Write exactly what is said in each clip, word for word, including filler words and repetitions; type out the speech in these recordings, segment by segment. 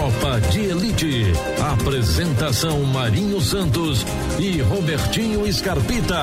Tropa de Elite. Apresentação Marinho Santos e Robertinho Scarpita.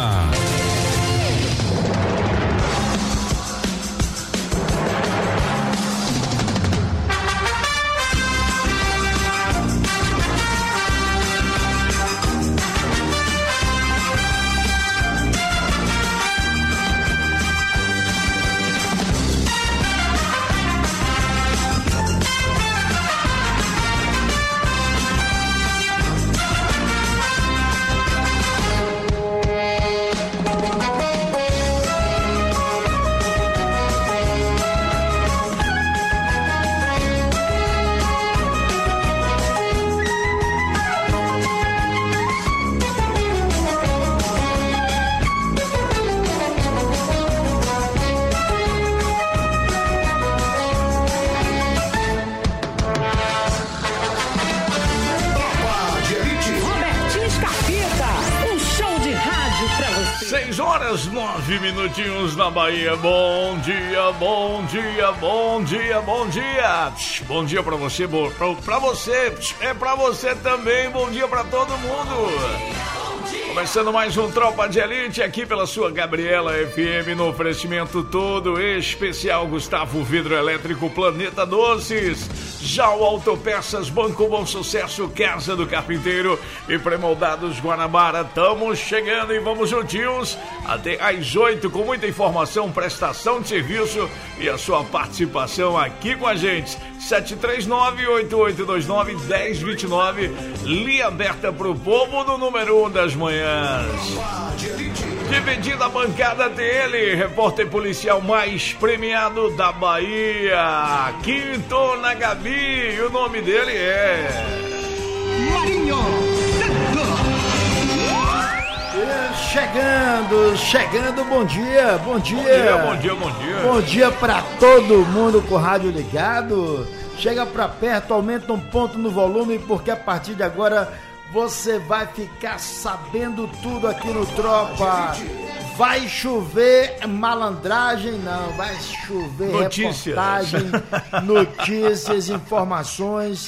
Nove minutinhos na Bahia. Bom dia, bom dia, bom dia, bom dia. Bom dia pra você, pra, pra você, é pra você também. Bom dia pra todo mundo. Começando mais um Tropa de Elite aqui pela sua Gabriela F M no oferecimento todo especial Gustavo Vidro Elétrico, Planeta Doces, Jau Autopeças, Banco Bom Sucesso, Casa do Carpinteiro e Premoldados Guanabara. Estamos chegando e vamos juntinhos até às oito com muita informação, prestação de serviço e a sua participação aqui com a gente. sete três nove, oito oito dois nove, um zero dois nove, linha aberta pro povo no número um das manhãs. Dividida a bancada dele, repórter policial mais premiado da Bahia, Quinto Nagabi, e o nome dele é... Marinho Santos. Chegando, chegando, bom dia, bom dia. Bom dia, bom dia, bom dia. Bom dia pra todo mundo com o rádio ligado. Chega pra perto, aumenta um ponto no volume, porque a partir de agora você vai ficar sabendo tudo aqui no Tropa. Vai chover malandragem, não, vai chover notícias. Reportagem, notícias, informações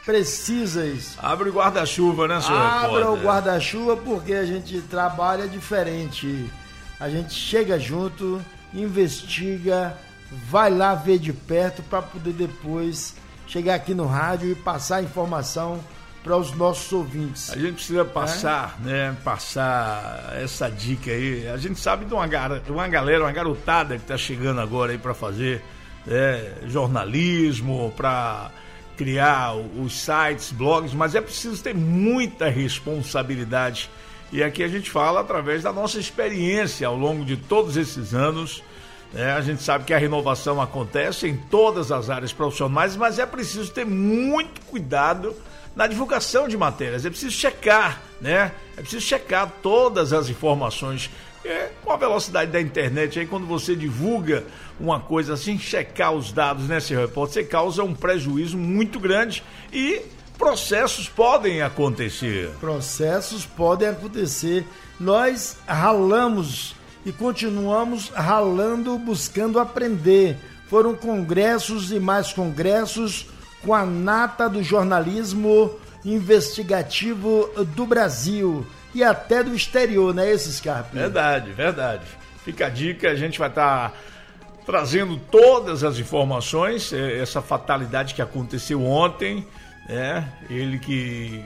precisas. Abre o guarda-chuva, né, senhor repórter? Abra o guarda-chuva, porque a gente trabalha diferente. A gente chega junto, investiga, vai lá ver de perto para poder depois chegar aqui no rádio e passar a informação para os nossos ouvintes. A gente precisa passar, é? né, passar essa dica aí. A gente sabe de uma, gar- uma galera, uma garotada que está chegando agora aí para fazer né, jornalismo, para criar os sites, blogs, mas é preciso ter muita responsabilidade. E aqui a gente fala através da nossa experiência ao longo de todos esses anos. É, a gente sabe que a renovação acontece em todas as áreas profissionais, mas é preciso ter muito cuidado na divulgação de matérias. É preciso checar, né? É preciso checar todas as informações. É, com a velocidade da internet, aí quando você divulga uma coisa assim, checar os dados, né, senhor repórter, você causa um prejuízo muito grande e processos podem acontecer. Processos podem acontecer. Nós ralamos e continuamos ralando, buscando aprender. Foram congressos e mais congressos com a nata do jornalismo investigativo do Brasil e até do exterior, não é esse, Scarpa? Verdade, verdade. Fica a dica, a gente vai estar tá trazendo todas as informações, essa fatalidade que aconteceu ontem, né? Ele que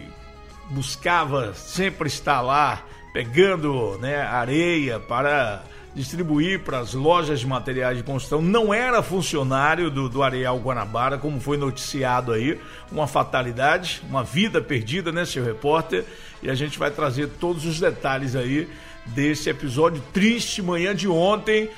buscava sempre estar lá, pegando né, areia para distribuir para as lojas de materiais de construção, não era funcionário do, do Areal Guanabara, como foi noticiado aí, uma fatalidade, uma vida perdida, né, seu repórter? E a gente vai trazer todos os detalhes aí desse episódio triste, manhã de ontem,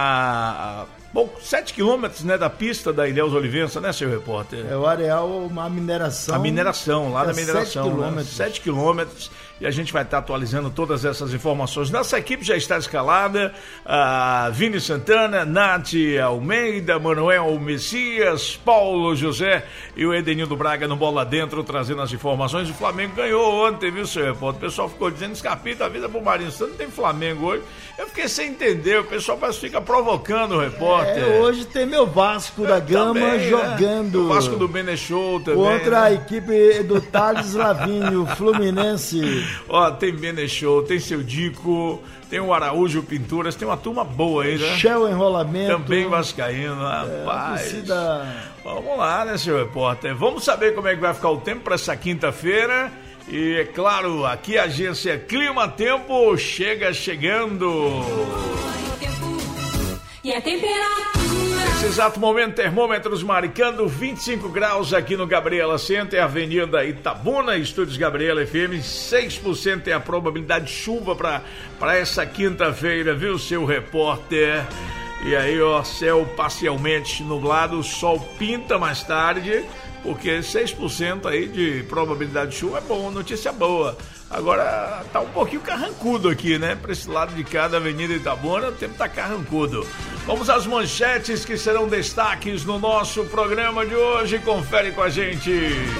na... Bom, sete quilômetros, né, da pista da Ilhéus Olivença, né, seu repórter? É o Areal, uma mineração. A mineração, lá é da mineração. sete quilômetros. Né? sete quilômetros. e a gente vai estar atualizando todas essas informações. Nossa equipe já está escalada, a Vini Santana, Nath Almeida, Manuel Messias, Paulo José e o Edenildo Braga no Bola Dentro, trazendo as informações. O Flamengo ganhou ontem, viu, seu repórter? O pessoal ficou dizendo, Scarpita, a vida pro Marinho Santos, não tem Flamengo hoje. Eu fiquei sem entender, o pessoal parece que fica provocando o repórter. É, hoje tem meu Vasco da Gama também, jogando. Né? O Vasco do Benechou também. Contra né? a equipe do Thales Lavinho, Fluminense. Ó, tem Benechou, tem seu Dico, tem o Araújo Pinturas, tem uma turma boa aí, né? Shell Enrolamento. Também vascaíno, rapaz. É, torcida... Vamos lá, né, seu repórter? Vamos saber como é que vai ficar o tempo para essa quinta-feira. E, é claro, aqui a agência Clima Tempo chega chegando. E a temperatura. Nesse exato momento, termômetros marcando vinte e cinco graus aqui no Gabriela Center, Avenida Itabuna, Estúdios Gabriela F M. seis por cento é a probabilidade de chuva para essa quinta-feira, viu, seu repórter? E aí, ó, céu parcialmente nublado, o sol pinta mais tarde, porque seis por cento aí de probabilidade de chuva é bom, notícia boa. Agora tá um pouquinho carrancudo aqui, né? Para esse lado de cá da Avenida Itabuna, o tempo tá carrancudo. Vamos às manchetes que serão destaques no nosso programa de hoje. Confere com a gente.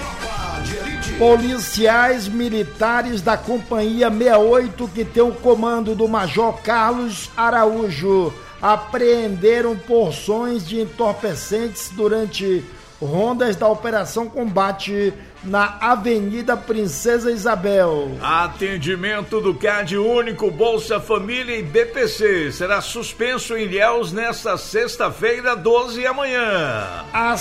Policiais militares da Companhia sessenta e oito, que tem o comando do Major Carlos Araújo, apreenderam porções de entorpecentes durante rondas da Operação Combate na Avenida Princesa Isabel. Atendimento do C A D Único, Bolsa Família e B P C será suspenso em Ilhéus nesta sexta-feira, doze, amanhã.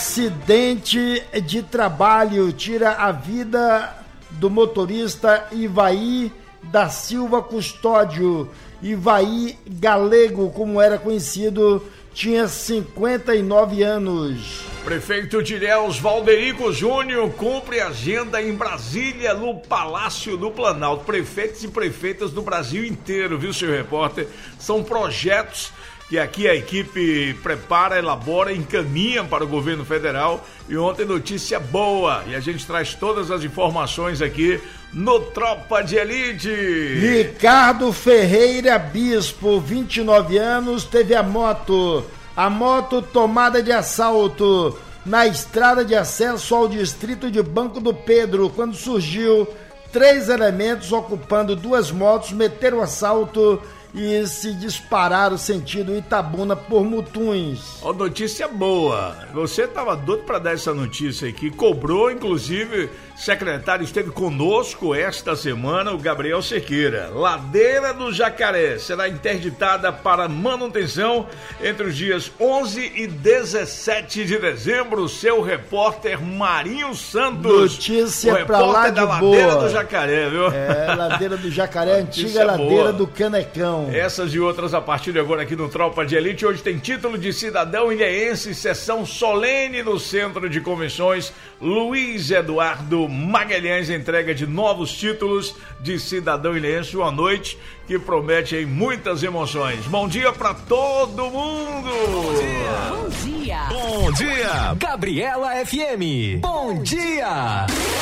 Acidente de trabalho tira a vida do motorista Ivaí da Silva Custódio. Ivaí Galego, como era conhecido, tinha cinquenta e nove anos. Prefeito de Ilhéus, Valderico Júnior, cumpre agenda em Brasília, no Palácio do Planalto. Prefeitos e prefeitas do Brasil inteiro, viu, seu repórter? São projetos que aqui a equipe prepara, elabora, encaminha para o governo federal. E ontem notícia boa, e a gente traz todas as informações aqui no Tropa de Elite. Ricardo Ferreira Bispo, vinte e nove anos, teve a moto, a moto tomada de assalto na estrada de acesso ao distrito de Banco do Pedro, quando surgiu três elementos ocupando duas motos, meteram o assalto e se dispararam sentido Itabuna por Mutuns. Ó, notícia boa. Você estava doido para dar essa notícia aqui, cobrou, inclusive, secretário esteve conosco esta semana, o Gabriel Cerqueira. Ladeira do Jacaré será interditada para manutenção entre os dias onze e dezessete de dezembro. Seu repórter Marinho Santos. Notícia pra lá de boa. Ladeira do Jacaré, viu? É, Ladeira do Jacaré, antiga Ladeira boa. Do Canecão. Essas e outras a partir de agora aqui no Tropa de Elite. Hoje tem título de cidadão ilhéense, sessão solene no Centro de Convenções Luiz Eduardo Magalhães, entrega de novos títulos de cidadão ilhéense, uma noite que promete aí muitas emoções. Bom dia pra todo mundo! Bom dia! Bom dia! Bom dia! Gabriela F M! Bom dia!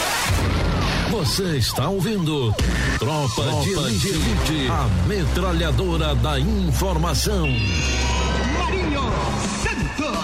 Você está ouvindo Tropa, Tropa de Elite, Elite, a metralhadora da informação. Marinho Santos.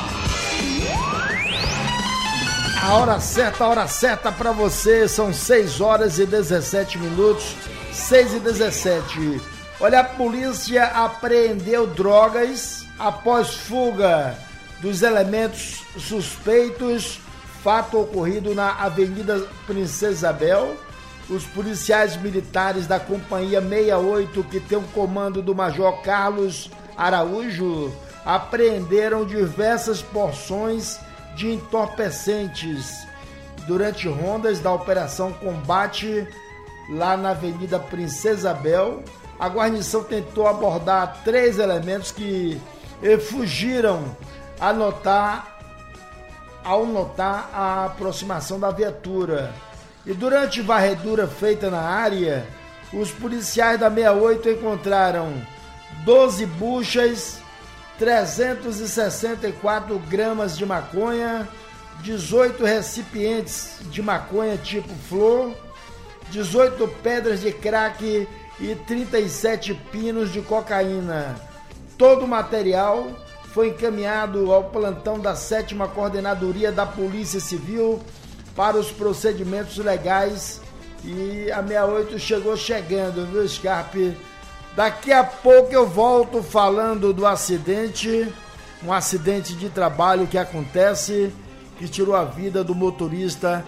A hora certa, a hora certa para você, são seis horas e dezessete minutos, seis e dezessete. Olha, a polícia apreendeu drogas após fuga dos elementos suspeitos. Fato ocorrido na Avenida Princesa Isabel. Os policiais militares da Companhia sessenta e oito, que tem o comando do Major Carlos Araújo, apreenderam diversas porções de entorpecentes durante rondas da Operação Combate lá na Avenida Princesa Isabel. A guarnição tentou abordar três elementos que fugiram a notar ao notar a aproximação da viatura. E durante varredura feita na área, os policiais da sessenta e oito encontraram doze buchas, trezentos e sessenta e quatro gramas de maconha, dezoito recipientes de maconha tipo flor, dezoito pedras de crack e trinta e sete pinos de cocaína. Todo o material foi encaminhado ao plantão da sétima Coordenadoria da Polícia Civil para os procedimentos legais e a sessenta e oito chegou chegando, viu, Scarpe? Daqui a pouco eu volto falando do acidente, um acidente de trabalho que acontece, que tirou a vida do motorista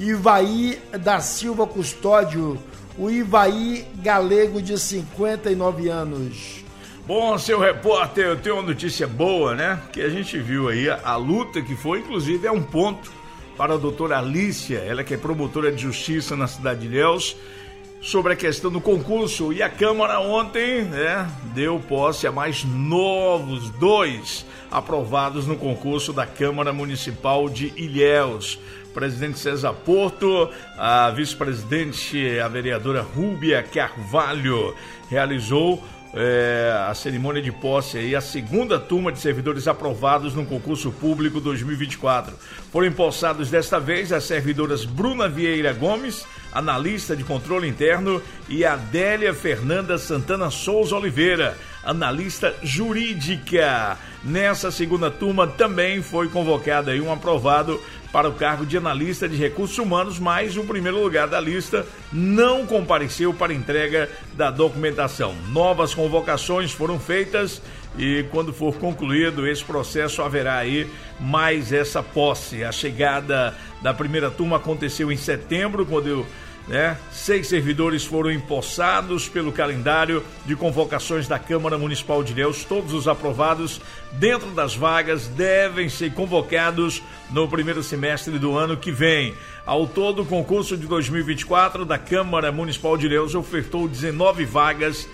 Ivaí da Silva Custódio, o Ivaí Galego, de cinquenta e nove anos. Bom, seu repórter, eu tenho uma notícia boa, né? Que a gente viu aí a, a luta que foi, inclusive é um ponto para a doutora Alícia, ela que é promotora de justiça na cidade de Ilhéus, sobre a questão do concurso. E a Câmara ontem, né, deu posse a mais novos dois aprovados no concurso da Câmara Municipal de Ilhéus. O presidente César Porto, a vice-presidente, a vereadora Rúbia Carvalho, realizou É, a cerimônia de posse e a segunda turma de servidores aprovados no concurso público dois mil e vinte e quatro. Foram empossados desta vez as servidoras Bruna Vieira Gomes, analista de controle interno, e Adélia Fernanda Santana Souza Oliveira, analista jurídica. Nessa segunda turma também foi convocado aí um aprovado para o cargo de analista de recursos humanos, mas o primeiro lugar da lista não compareceu para entrega da documentação. Novas convocações foram feitas e quando for concluído esse processo haverá aí mais essa posse. A chegada da primeira turma aconteceu em setembro, quando eu Né? Seis servidores foram empossados pelo calendário de convocações da Câmara Municipal de Ilhéus. Todos os aprovados dentro das vagas devem ser convocados no primeiro semestre do ano que vem. Ao todo, o concurso de dois mil e vinte e quatro da Câmara Municipal de Ilhéus ofertou dezenove vagas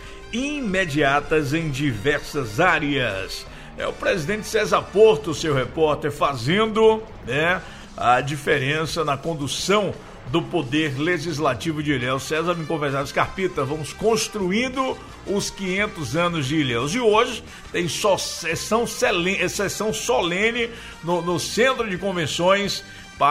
imediatas em diversas áreas. É o presidente César Porto, seu repórter, fazendo, né, a diferença na condução do Poder Legislativo de Ilhéus. César me conversava, Scarpita, vamos construindo os quinhentos anos de Ilhéus. E hoje tem só sessão solene, sessão solene no, no Centro de Convenções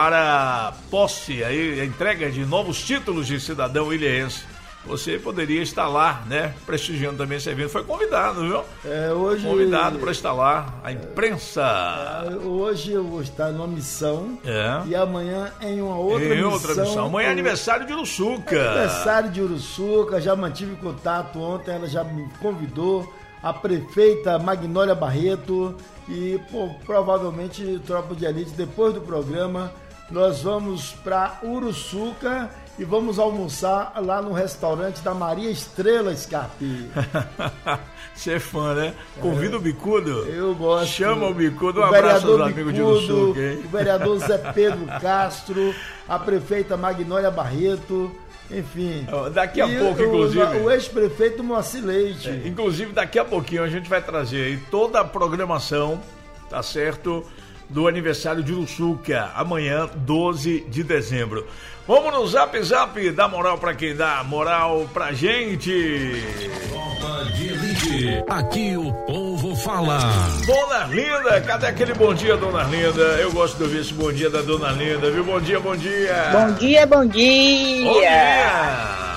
para posse, aí, a entrega de novos títulos de cidadão ilhéense. Você poderia estar lá, né, prestigiando também esse evento. Foi convidado, viu? É, hoje... Convidado para estar lá, a imprensa. É, hoje eu vou estar numa missão, é, e amanhã em uma outra em missão. outra missão. Amanhã é aniversário de Uruçuca. É aniversário de Uruçuca, já mantive contato ontem, ela já me convidou, a prefeita Magnólia Barreto, e pô, provavelmente, Tropa de Elite, depois do programa, nós vamos para Uruçuca e vamos almoçar lá no restaurante da Maria Estrela, Scarpe. Você é fã, né? Convida é, o Bicudo. Eu gosto. Chama o Bicudo. Um abraço aos amigos de Uruçuca, hein? O vereador Zé Pedro Castro, a prefeita Magnólia Barreto, enfim. Daqui a pouco, inclusive. O, o ex-prefeito Moacir Leite. É, inclusive, daqui a pouquinho a gente vai trazer aí toda a programação, tá certo? Do aniversário de Uruçuca, amanhã, doze de dezembro. Vamos no Zap Zap, dá moral pra quem dá moral pra gente. Tropa de Elite, aqui o povo fala. Dona Arlinda, cadê aquele bom dia, Dona Arlinda? Eu gosto de ouvir esse bom dia da Dona Arlinda, viu? Bom dia, bom dia. Bom dia, bom dia. Bom dia.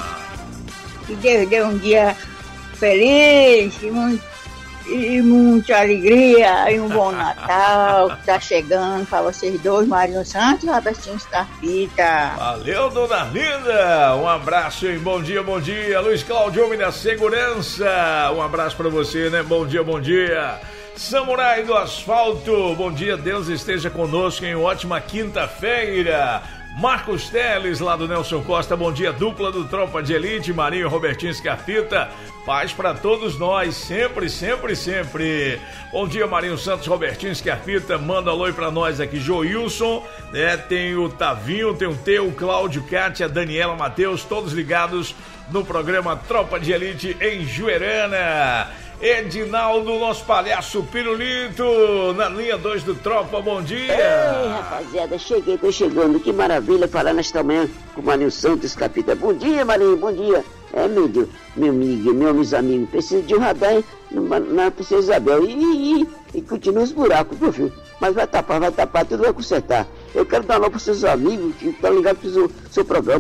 Que Deus dê um dia feliz e muito E muita alegria, e um bom Natal que tá chegando para vocês dois, Marinho Santos e Robertinho Scarpita. Valeu, Dona Arlinda, um abraço, hein? Bom dia, bom dia. Luiz Cláudio, homem da segurança, um abraço para você, né? Bom dia, bom dia. Samurai do Asfalto, bom dia, Deus esteja conosco em ótima quinta-feira. Marcos Teles, lá do Nelson Costa, bom dia, dupla do Tropa de Elite, Marinho, Robertinho Scarpita, paz para todos nós, sempre, sempre, sempre. Bom dia, Marinho Santos, Robertinho Scarpita, manda alô para nós aqui, Joilson, né, tem o Tavinho, tem o Teu, Cláudio, Kátia, Daniela, Matheus, todos ligados no programa Tropa de Elite em Juerana. Edinaldo, nosso palhaço Pirulito, na linha dois do Tropa, bom dia. Ei, rapaziada, cheguei, tô chegando, que maravilha falar nesta manhã com o Marinho Santos, Capita. Bom dia, Marinho, bom dia. É, meu Deus, meu amigo, meus amigos, precisa de um radar na, na Princesa Isabel e, e, e continua os buracos, meu filho. Mas vai tapar, vai tapar, tudo vai consertar. Eu quero dar um alô para os seus amigos que estão ligados pro seu, seu programa.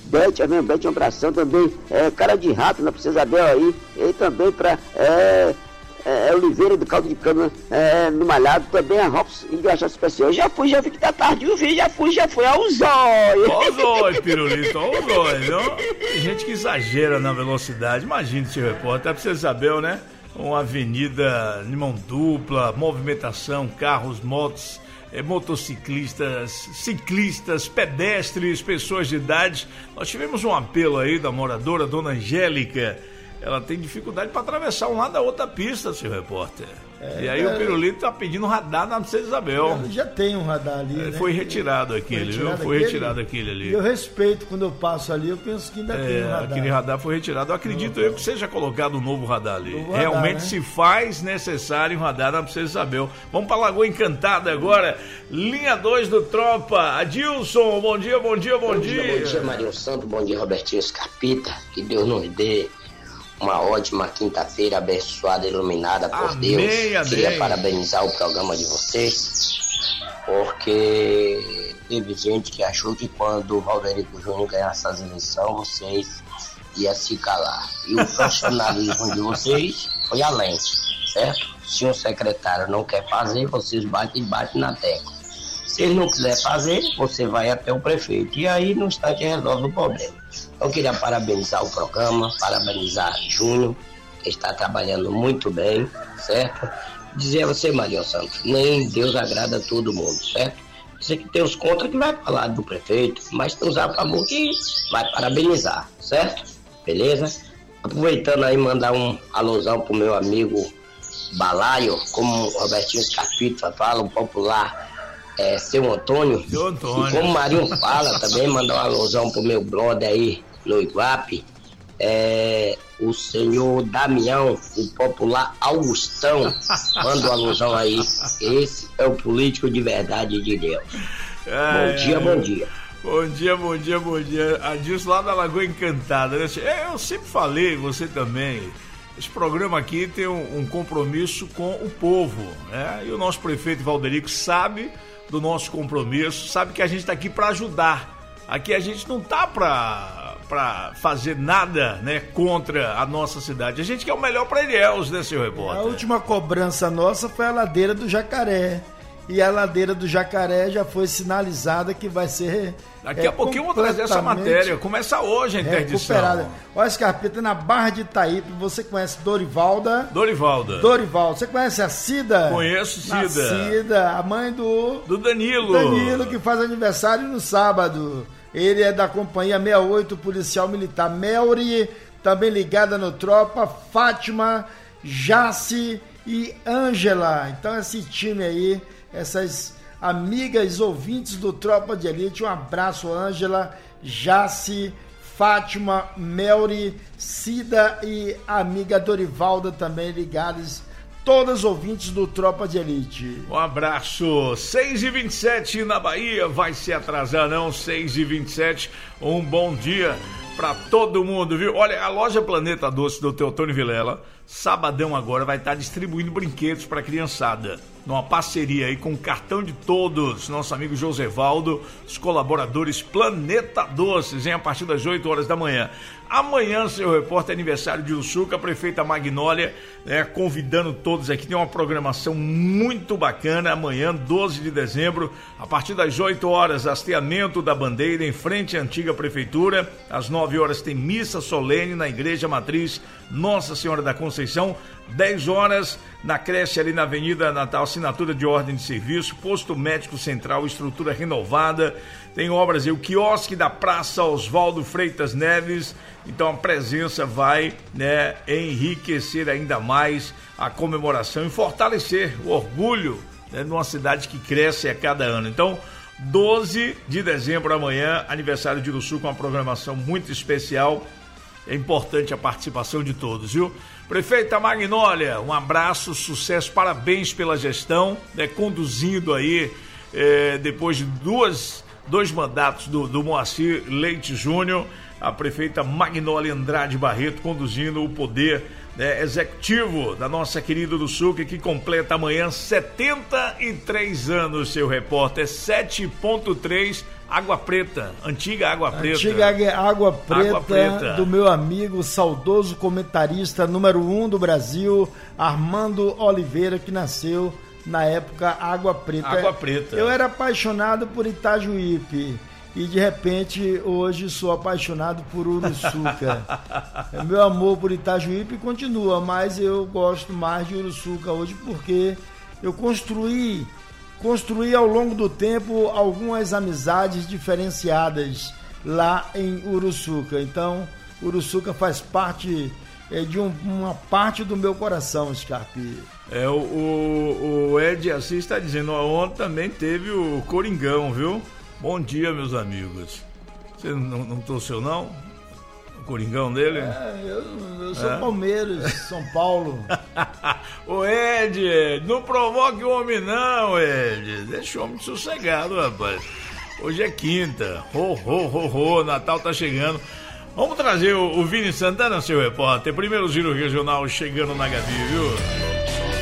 Bete, a minha Bete, um abração também, é, Cara de Rato, na Princesa Isabel aí, e também pra é, é, Oliveira do Caldo de Cana, é, no Malhado, também a Robson Engraxado Especial. Já fui, já vi que tá tarde, viu, filho? Já fui, já fui, ao zóio. Ó o zóio, pirulito, ó o zóio, não? Tem gente que exagera na velocidade, imagina, seu repórter, a Princesa Isabel, né? Uma avenida de mão dupla, movimentação, carros, motos, eh, motociclistas, ciclistas, pedestres, pessoas de idade. Nós tivemos um apelo aí da moradora, Dona Angélica. Ela tem dificuldade para atravessar um lado da outra pista, seu repórter. É, e aí é... o pirulito tá pedindo radar na Princesa Isabel. Já tem um radar ali, é, né? Foi retirado aquele, foi retirado, viu? Foi aquele? retirado aquele ali. E eu respeito quando eu passo ali, eu penso que ainda é, tem um radar. Aquele radar foi retirado. Eu acredito eu que seja colocado um novo radar ali. Novo radar, Realmente né? se faz necessário um radar na Princesa Isabel. Vamos para Lagoa Encantada agora. Linha dois do Tropa. Adilson, bom dia, bom dia, bom, bom dia. dia. Bom dia, Marinho Santo. Bom dia, Robertinho Scarpita. Que Deus nos dê uma ótima quinta-feira abençoada, iluminada por amém, Deus. Amém. Queria parabenizar o programa de vocês, porque teve gente que achou que quando o Valderico Júnior ganhasse as eleições, vocês iam se calar. E o profissionalismo de vocês foi além, certo? Se um secretário não quer fazer, vocês batem e batem na tecla. Se ele não quiser fazer, você vai até o prefeito. E aí, no instante, resolve o problema. Eu queria parabenizar o programa, parabenizar Júnior, que está trabalhando muito bem, certo? Dizer a você, Marinho Santos, nem Deus agrada a todo mundo, certo? Você que tem os contra que vai falar do prefeito, mas tem os a favor que vai parabenizar, certo? Beleza? Aproveitando aí, mandar um alusão pro meu amigo Balaio, como o Robertinho Scarpita fala, o popular é, seu Antônio. Seu Antônio. E como o Marinho fala, também mandar uma alusão pro meu brother aí, no Iguape, é, o senhor Damião, o popular Augustão, manda uma alusão aí. Esse é o político de verdade de Deus. É, bom dia, bom dia. Bom dia, bom dia, bom dia. Adilson lá da Lagoa Encantada, né? Eu sempre falei, você também, esse programa aqui tem um, um compromisso com o povo, né? E o nosso prefeito Valderico sabe do nosso compromisso, sabe que a gente está aqui para ajudar. Aqui a gente não tá para para fazer nada, né, contra a nossa cidade. A gente quer o melhor para Ilhéus, né, senhor repórter? A última cobrança nossa foi a ladeira do Jacaré. E a ladeira do Jacaré já foi sinalizada que vai ser Daqui a é, pouquinho eu vou trazer essa matéria. Começa hoje a interdição. Recuperada. Olha, Scarpeta, na Barra de Itaípe, você conhece Dorivalda? Dorivalda. Dorivalda. Você conhece a Cida? Conheço Cida. A Cida, a mãe do... Do Danilo. Danilo, que faz aniversário no sábado. Ele é da companhia sessenta e oito, policial militar. Melri, também ligada no Tropa. Fátima, Jace e Ângela. Então esse time aí, essas amigas ouvintes do Tropa de Elite, um abraço, Ângela, Jace, Fátima, Melri, Cida e a amiga Dorivalda também ligadas, todas ouvintes do Tropa de Elite. Um abraço. seis e vinte e sete na Bahia, vai se atrasar não, seis e vinte e sete, um bom dia pra todo mundo, viu? Olha, a loja Planeta Doce do Teotônio Vilela, sabadão agora, vai estar distribuindo brinquedos pra criançada, numa parceria aí com o Cartão de Todos, nosso amigo Josevaldo, os colaboradores Planeta Doces, hein? A partir das oito horas da manhã. Amanhã, seu repórter, aniversário de Uçuca, a prefeita Magnólia, né, convidando todos aqui, tem uma programação muito bacana, amanhã, doze de dezembro, a partir das oito horas, hasteamento da bandeira em frente à antiga prefeitura, às nove horas tem missa solene na Igreja Matriz Nossa Senhora da Conceição, dez horas na creche ali na Avenida Natal, assinatura de ordem de serviço, posto médico central, estrutura renovada, tem obras aí, o quiosque da Praça Oswaldo Freitas Neves, então a presença vai, né, enriquecer ainda mais a comemoração e fortalecer o orgulho, né, de uma cidade que cresce a cada ano. Então, doze de dezembro amanhã, aniversário de Uruçu, com uma programação muito especial. É importante a participação de todos, viu? Prefeita Magnólia, um abraço, sucesso, parabéns pela gestão, né, conduzindo aí, é, depois de duas, dois mandatos do, do Moacir Leite Júnior, a prefeita Magnólia Andrade Barreto conduzindo o poder né, executivo da nossa querida Uruçuca, que completa amanhã setenta e três anos, seu repórter. sete ponto três Água Preta, antiga Água Preta. Antiga Água Preta, Água Preta, do meu amigo, saudoso comentarista número um do Brasil, Armando Oliveira, que nasceu na época Água Preta. Água Preta. Eu era apaixonado por Itajuípe e de repente hoje sou apaixonado por Uruçuca. Meu amor por Itajuípe continua, mas eu gosto mais de Uruçuca hoje porque eu construí Construí ao longo do tempo algumas amizades diferenciadas lá em Uruçuca. Então, Uruçuca faz parte é, de um, uma parte do meu coração, Scarpe. É, o, o, o Ed Assis está dizendo, ontem também teve o Coringão, viu? Bom dia, meus amigos. Você não, não torceu, não? O Coringão dele? É, eu, eu sou é. Palmeiras, São Paulo. Ô Ed, não provoque o homem não, Ed. Deixa o homem sossegado, rapaz. Hoje é quinta. Ho, ho, ho, ho. Natal tá chegando. Vamos trazer o, o Vini Santana, seu repórter. Primeiro giro regional chegando na Gabi, viu?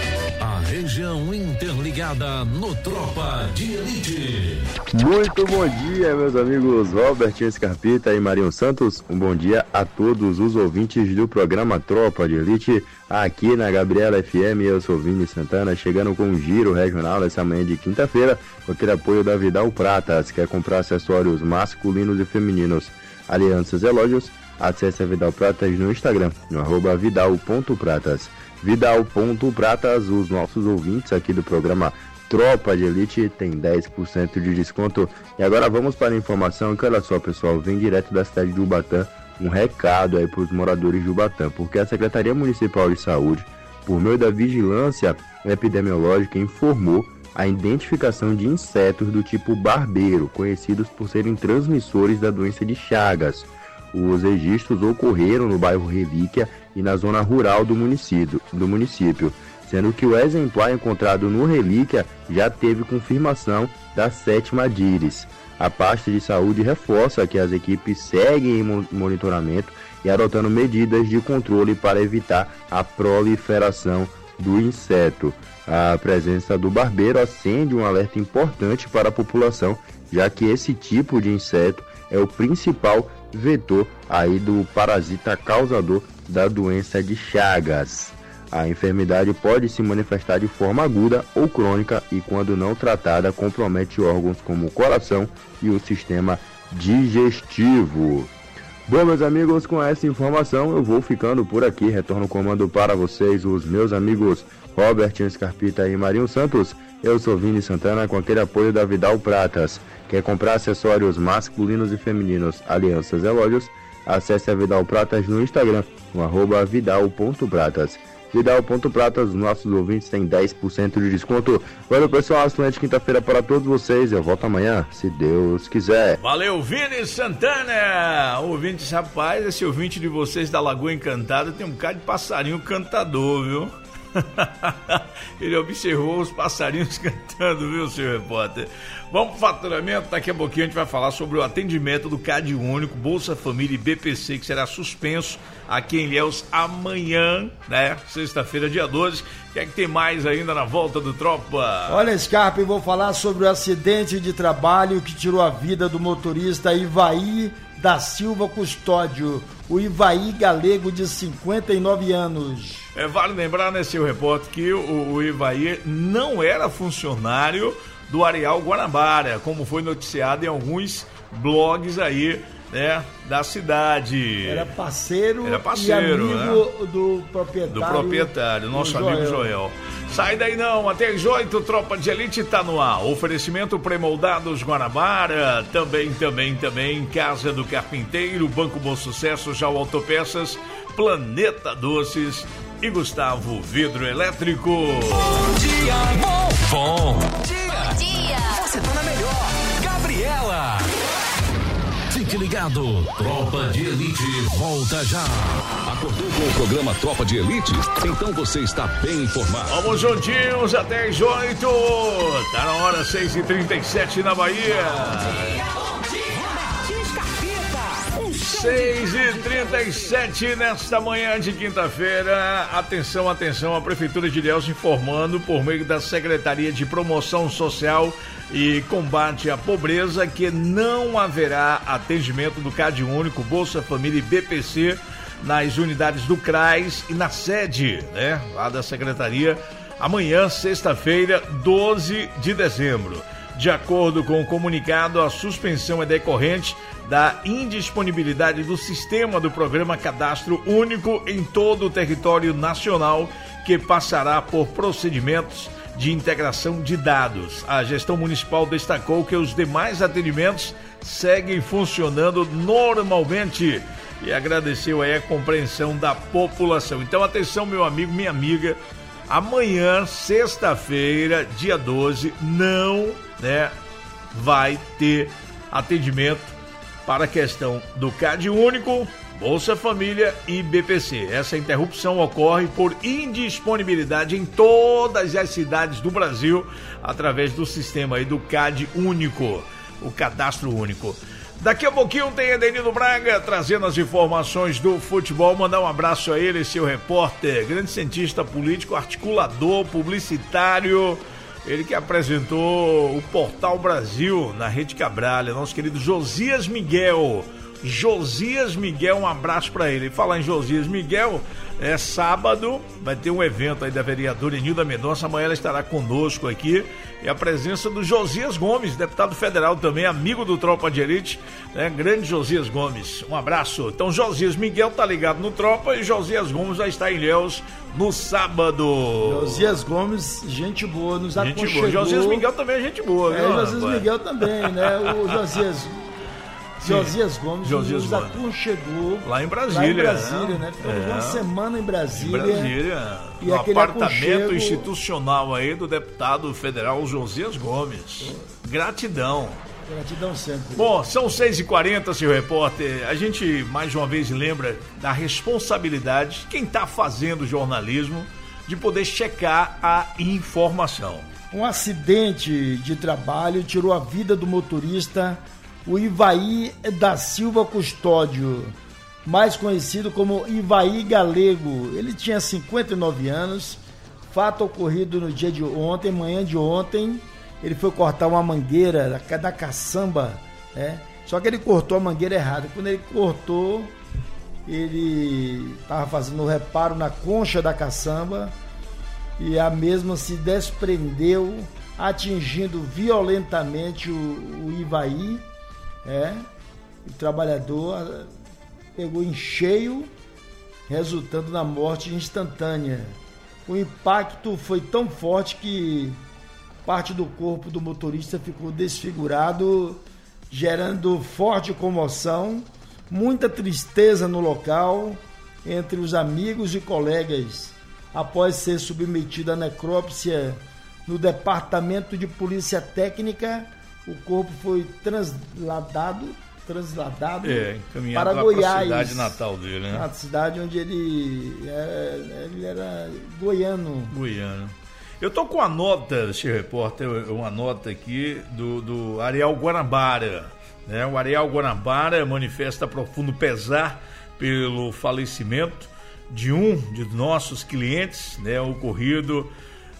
A região interligada no Tropa de Elite. Muito bom dia, meus amigos Robertinho Scarpita e Marinho Santos. Um bom dia a todos os ouvintes do programa Tropa de Elite, aqui na Gabriela F M. Eu sou Vini Santana, chegando com um giro regional nessa manhã de quinta-feira, com aquele apoio da Vidal Pratas. Quer comprar acessórios masculinos e femininos, alianças e relógios? Acesse a Vidal Pratas no Instagram, no arroba vidal ponto pratas. Vidal ponto pratas, os nossos ouvintes aqui do programa Tropa de Elite tem dez por cento de desconto. E agora vamos para a informação que, olha só, pessoal, vem direto da cidade de Ubatã um recado aí para os moradores de Ubatã, porque a Secretaria Municipal de Saúde, por meio da Vigilância Epidemiológica, informou a identificação de insetos do tipo barbeiro, conhecidos por serem transmissores da doença de Chagas. Os registros ocorreram no bairro Relíquia e na zona rural do município, do município, sendo que o exemplar encontrado no Relíquia já teve confirmação da sétima Díris. A pasta de saúde reforça que as equipes seguem em monitoramento e adotando medidas de controle para evitar a proliferação do inseto. A presença do barbeiro acende um alerta importante para a população, já que esse tipo de inseto é o principal vetor aí do parasita causador da doença de Chagas. A enfermidade pode se manifestar de forma aguda ou crônica e, quando não tratada, compromete órgãos como o coração e o sistema digestivo. Bom, meus amigos, com essa informação eu vou ficando por aqui. Retorno o comando para vocês, os meus amigos Robertinho Scarpita e Marinho Santos. Eu sou Vini Santana, com aquele apoio da Vidal Pratas. Quer comprar acessórios masculinos e femininos, alianças e relógios? Acesse a Vidal Pratas no Instagram, no arroba vidal ponto pratas. Vidal ponto pratas, nossos ouvintes têm dez por cento de desconto. Valeu, pessoal, excelente quinta-feira para todos vocês. Eu volto amanhã, se Deus quiser. Valeu, Vini Santana! Ouvintes, rapaz, esse ouvinte de vocês da Lagoa Encantada tem um bocado de passarinho cantador, viu? Ele observou os passarinhos cantando, viu, seu repórter? Vamos pro faturamento, daqui a pouquinho a gente vai falar sobre o atendimento do C A D Único, Bolsa Família e B P C, que será suspenso aqui em Ilhéus amanhã, né? Sexta-feira, dia doze. O que é que tem mais ainda na volta do Tropa? Olha, Scarpa, eu vou falar sobre o acidente de trabalho que tirou a vida do motorista Ivaí da Silva Custódio, o Ivaí Galego, de cinquenta e nove anos. É, vale lembrar, né, seu repórter, que o, o Ivaí não era funcionário do Areal Guanabara, como foi noticiado em alguns blogs aí, né, da cidade. Era parceiro, era parceiro, e amigo, né, do proprietário. Do proprietário, nosso Joel. amigo Joel. Sai daí não, até às oito, Tropa de Elite tá no ar. Oferecimento Premoldados Guanabara, também, também, também, Casa do Carpinteiro, Banco Bom Sucesso, Jau Autopeças, Planeta Doces e Gustavo Vidro Elétrico. Bom dia, bom, bom dia. Bom dia. Você tá na melhor, Gabriela. Fique ligado, Tropa de Elite volta já. Acordou com o programa Tropa de Elite? Então você está bem informado. Vamos juntinhos até às oito. Tá na hora, seis e trinta e sete na Bahia. Bom dia, bom dia. seis e trinta e sete nesta manhã de quinta-feira. Atenção, atenção, a Prefeitura de Ilhéus informando por meio da Secretaria de Promoção Social e Combate à Pobreza que não haverá atendimento do Cade Único, Bolsa Família e B P C nas unidades do C R A S e na sede, né, lá da Secretaria, amanhã, sexta-feira, doze de dezembro. De acordo com o comunicado, a suspensão é decorrente da indisponibilidade do sistema do programa Cadastro Único em todo o território nacional, que passará por procedimentos de integração de dados. A gestão municipal destacou que os demais atendimentos seguem funcionando normalmente e agradeceu aí a compreensão da população. Então, atenção, meu amigo, minha amiga, amanhã, sexta-feira, dia doze, não, né, vai ter atendimento para a questão do Cade Único, Bolsa Família e B P C. Essa interrupção ocorre por indisponibilidade em todas as cidades do Brasil através do sistema aí do Cade Único, o Cadastro Único. Daqui a pouquinho tem Edenildo Braga trazendo as informações do futebol. Mandar um abraço a ele, seu repórter, grande cientista político, articulador, publicitário. Ele que apresentou o Portal Brasil na Rede Cabralha, nosso querido Josias Miguel. Josias Miguel, um abraço para ele. Falar em Josias Miguel, é sábado, vai ter um evento aí da vereadora Enilda Mendonça, amanhã ela estará conosco aqui, e a presença do Josias Gomes, deputado federal também, amigo do Tropa de Elite, né? Grande Josias Gomes, um abraço. Então Josias Miguel tá ligado no Tropa e Josias Gomes já está em Ilhéus no sábado. Josias Gomes, gente boa, nos gente aconchegou. Boa. Josias Miguel também é gente boa, é, viu? Josias rapaz? Miguel também, né? O Josias... Josias Gomes Josias nos Gomes. aconchegou lá em Brasília, lá em Brasília, né? né? Ficamos é. uma semana em Brasília. Em Brasília, e no aquele apartamento aconchego... institucional aí do deputado federal Josias Gomes. Gratidão. Gratidão sempre. Bom, são seis e quarenta, senhor repórter. A gente mais uma vez lembra da responsabilidade de quem está fazendo jornalismo de poder checar a informação. Um acidente de trabalho tirou a vida do motorista o Ivaí da Silva Custódio, mais conhecido como Ivaí Galego. Ele tinha cinquenta e nove anos, fato ocorrido no dia de ontem, manhã de ontem. Ele foi cortar uma mangueira da, da caçamba, né? Só que ele cortou a mangueira errada. Quando ele cortou, ele estava fazendo o reparo na concha da caçamba e a mesma se desprendeu, atingindo violentamente o, o Ivaí. É, o trabalhador pegou em cheio, resultando na morte instantânea. O impacto foi tão forte que parte do corpo do motorista ficou desfigurado, gerando forte comoção, muita tristeza no local, entre os amigos e colegas. Após ser submetido à necrópsia no Departamento de Polícia Técnica, o corpo foi transladado, transladado é, para Goiás, para a cidade natal dele, né? A cidade onde ele era, ele era goiano. Goiano. Eu tô com a nota, senhor repórter, uma nota aqui do, do Areal Guanabara, né? O Areal Guanabara manifesta profundo pesar pelo falecimento de um de nossos clientes, né? Ocorrido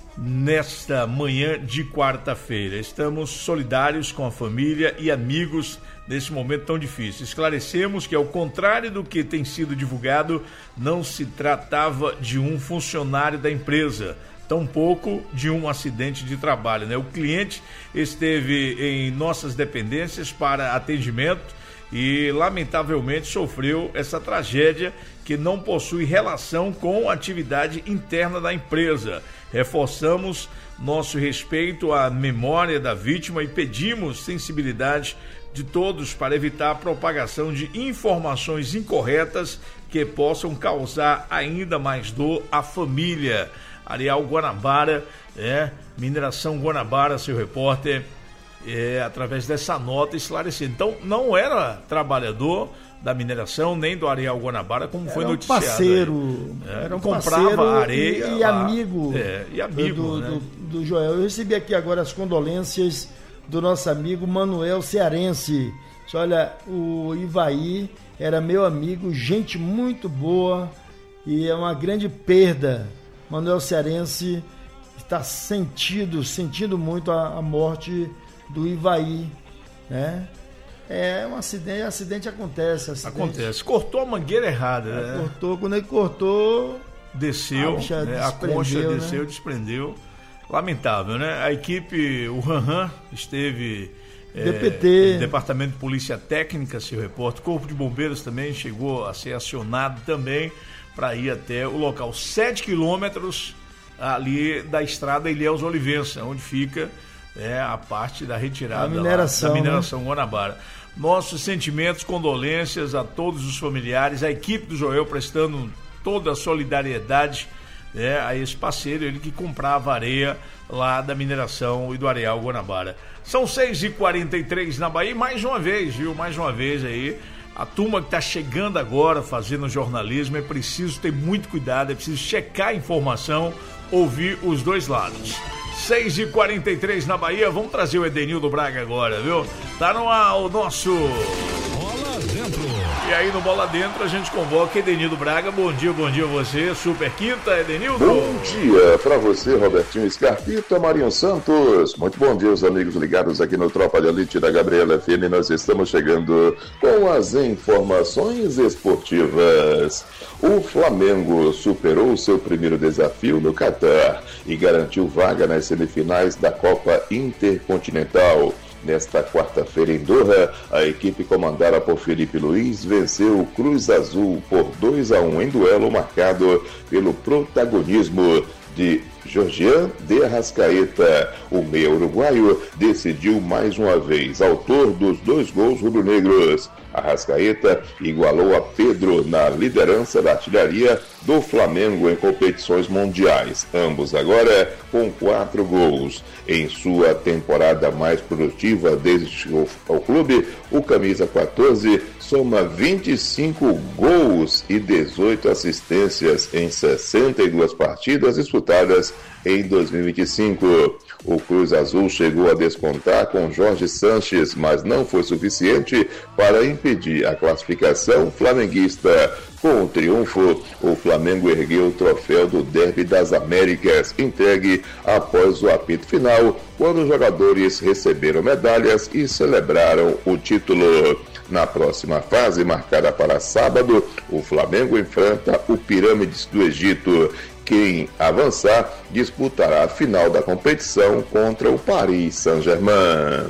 nesta manhã de quarta-feira. Estamos solidários com a família e amigos nesse momento tão difícil. Esclarecemos que, ao contrário do que tem sido divulgado, não se tratava de um funcionário da empresa, tampouco de um acidente de trabalho, né? O cliente esteve em nossas dependências para atendimento e, lamentavelmente, sofreu essa tragédia que não possui relação com a atividade interna da empresa. Reforçamos nosso respeito à memória da vítima e pedimos sensibilidade de todos para evitar a propagação de informações incorretas que possam causar ainda mais dor à família. Areal Guanabara, é, Mineração Guanabara, seu repórter, é, através dessa nota esclarecida. Então, não era trabalhador da mineração, nem do Areal Guanabara, como era foi noticiado. Um parceiro, é, era um comprava parceiro areia e, e lá, amigo, é, e amigo do, né? do, do Joel. Eu recebi aqui agora as condolências do nosso amigo Manuel Cearense, Disse, olha, o Ivaí era meu amigo, gente muito boa e é uma grande perda. Manuel Cearense está sentindo, sentindo muito a, a morte do Ivaí, né? É um acidente, acidente acontece. Acidente. Acontece. Cortou a mangueira errada, é, né? Cortou, quando ele cortou... Desceu, a, né? a concha desceu, né? desprendeu. Lamentável, né? A equipe, o Ranran, esteve... D P T. É, Departamento de Polícia Técnica, seu repórter. Corpo de Bombeiros também chegou a ser acionado também para ir até o local. Sete quilômetros ali da estrada Ilhéus Olivença, onde fica é, a parte da retirada a mineração, lá, da mineração né? Guanabara. Nossos sentimentos, condolências a todos os familiares, a equipe do Joel prestando toda a solidariedade né, a esse parceiro, ele que comprava areia lá da mineração e do Areal Guanabara. São seis e quarenta e três na Bahia, mais uma vez, viu? Mais uma vez aí, a turma que está chegando agora fazendo jornalismo, é preciso ter muito cuidado, é preciso checar a informação, ouvir os dois lados. seis e quarenta e três na Bahia, vamos trazer o Edenildo Braga agora, viu? Tá no ar o nosso... Bola Dentro. E aí no Bola Dentro a gente convoca Edenildo Braga. Bom dia, bom dia a você, Super Quinta, Edenildo. Bom dia pra você, Robertinho Scarpita, Marinho Santos. Muito bom dia, os amigos ligados aqui no Tropa de Elite da Gabriela F M. Nós estamos chegando com as informações esportivas. O Flamengo superou seu primeiro desafio no Catar e garantiu vaga nas semifinais da Copa Intercontinental. Nesta quarta-feira em Doha, a equipe comandada por Felipe Luiz venceu o Cruz Azul por dois a um em duelo marcado pelo protagonismo de Jorgian de Arrascaeta. O meia uruguaio decidiu mais uma vez, autor dos dois gols rubro-negros. Arrascaeta igualou a Pedro na liderança da artilharia do Flamengo em competições mundiais, ambos agora com quatro gols. Em sua temporada mais produtiva desde que chegou ao clube, o camisa quatorze soma vinte e cinco gols e dezoito assistências em sessenta e duas partidas disputadas em dois mil e vinte e cinco. O Cruz Azul chegou a descontar com Jorge Sanches, mas não foi suficiente para impedir a classificação flamenguista. Com o triunfo, o Flamengo ergueu o troféu do Derby das Américas, entregue após o apito final, quando os jogadores receberam medalhas e celebraram o título. Na próxima fase, marcada para sábado, o Flamengo enfrenta o Pirâmides do Egito. Quem avançar disputará a final da competição contra o Paris Saint-Germain.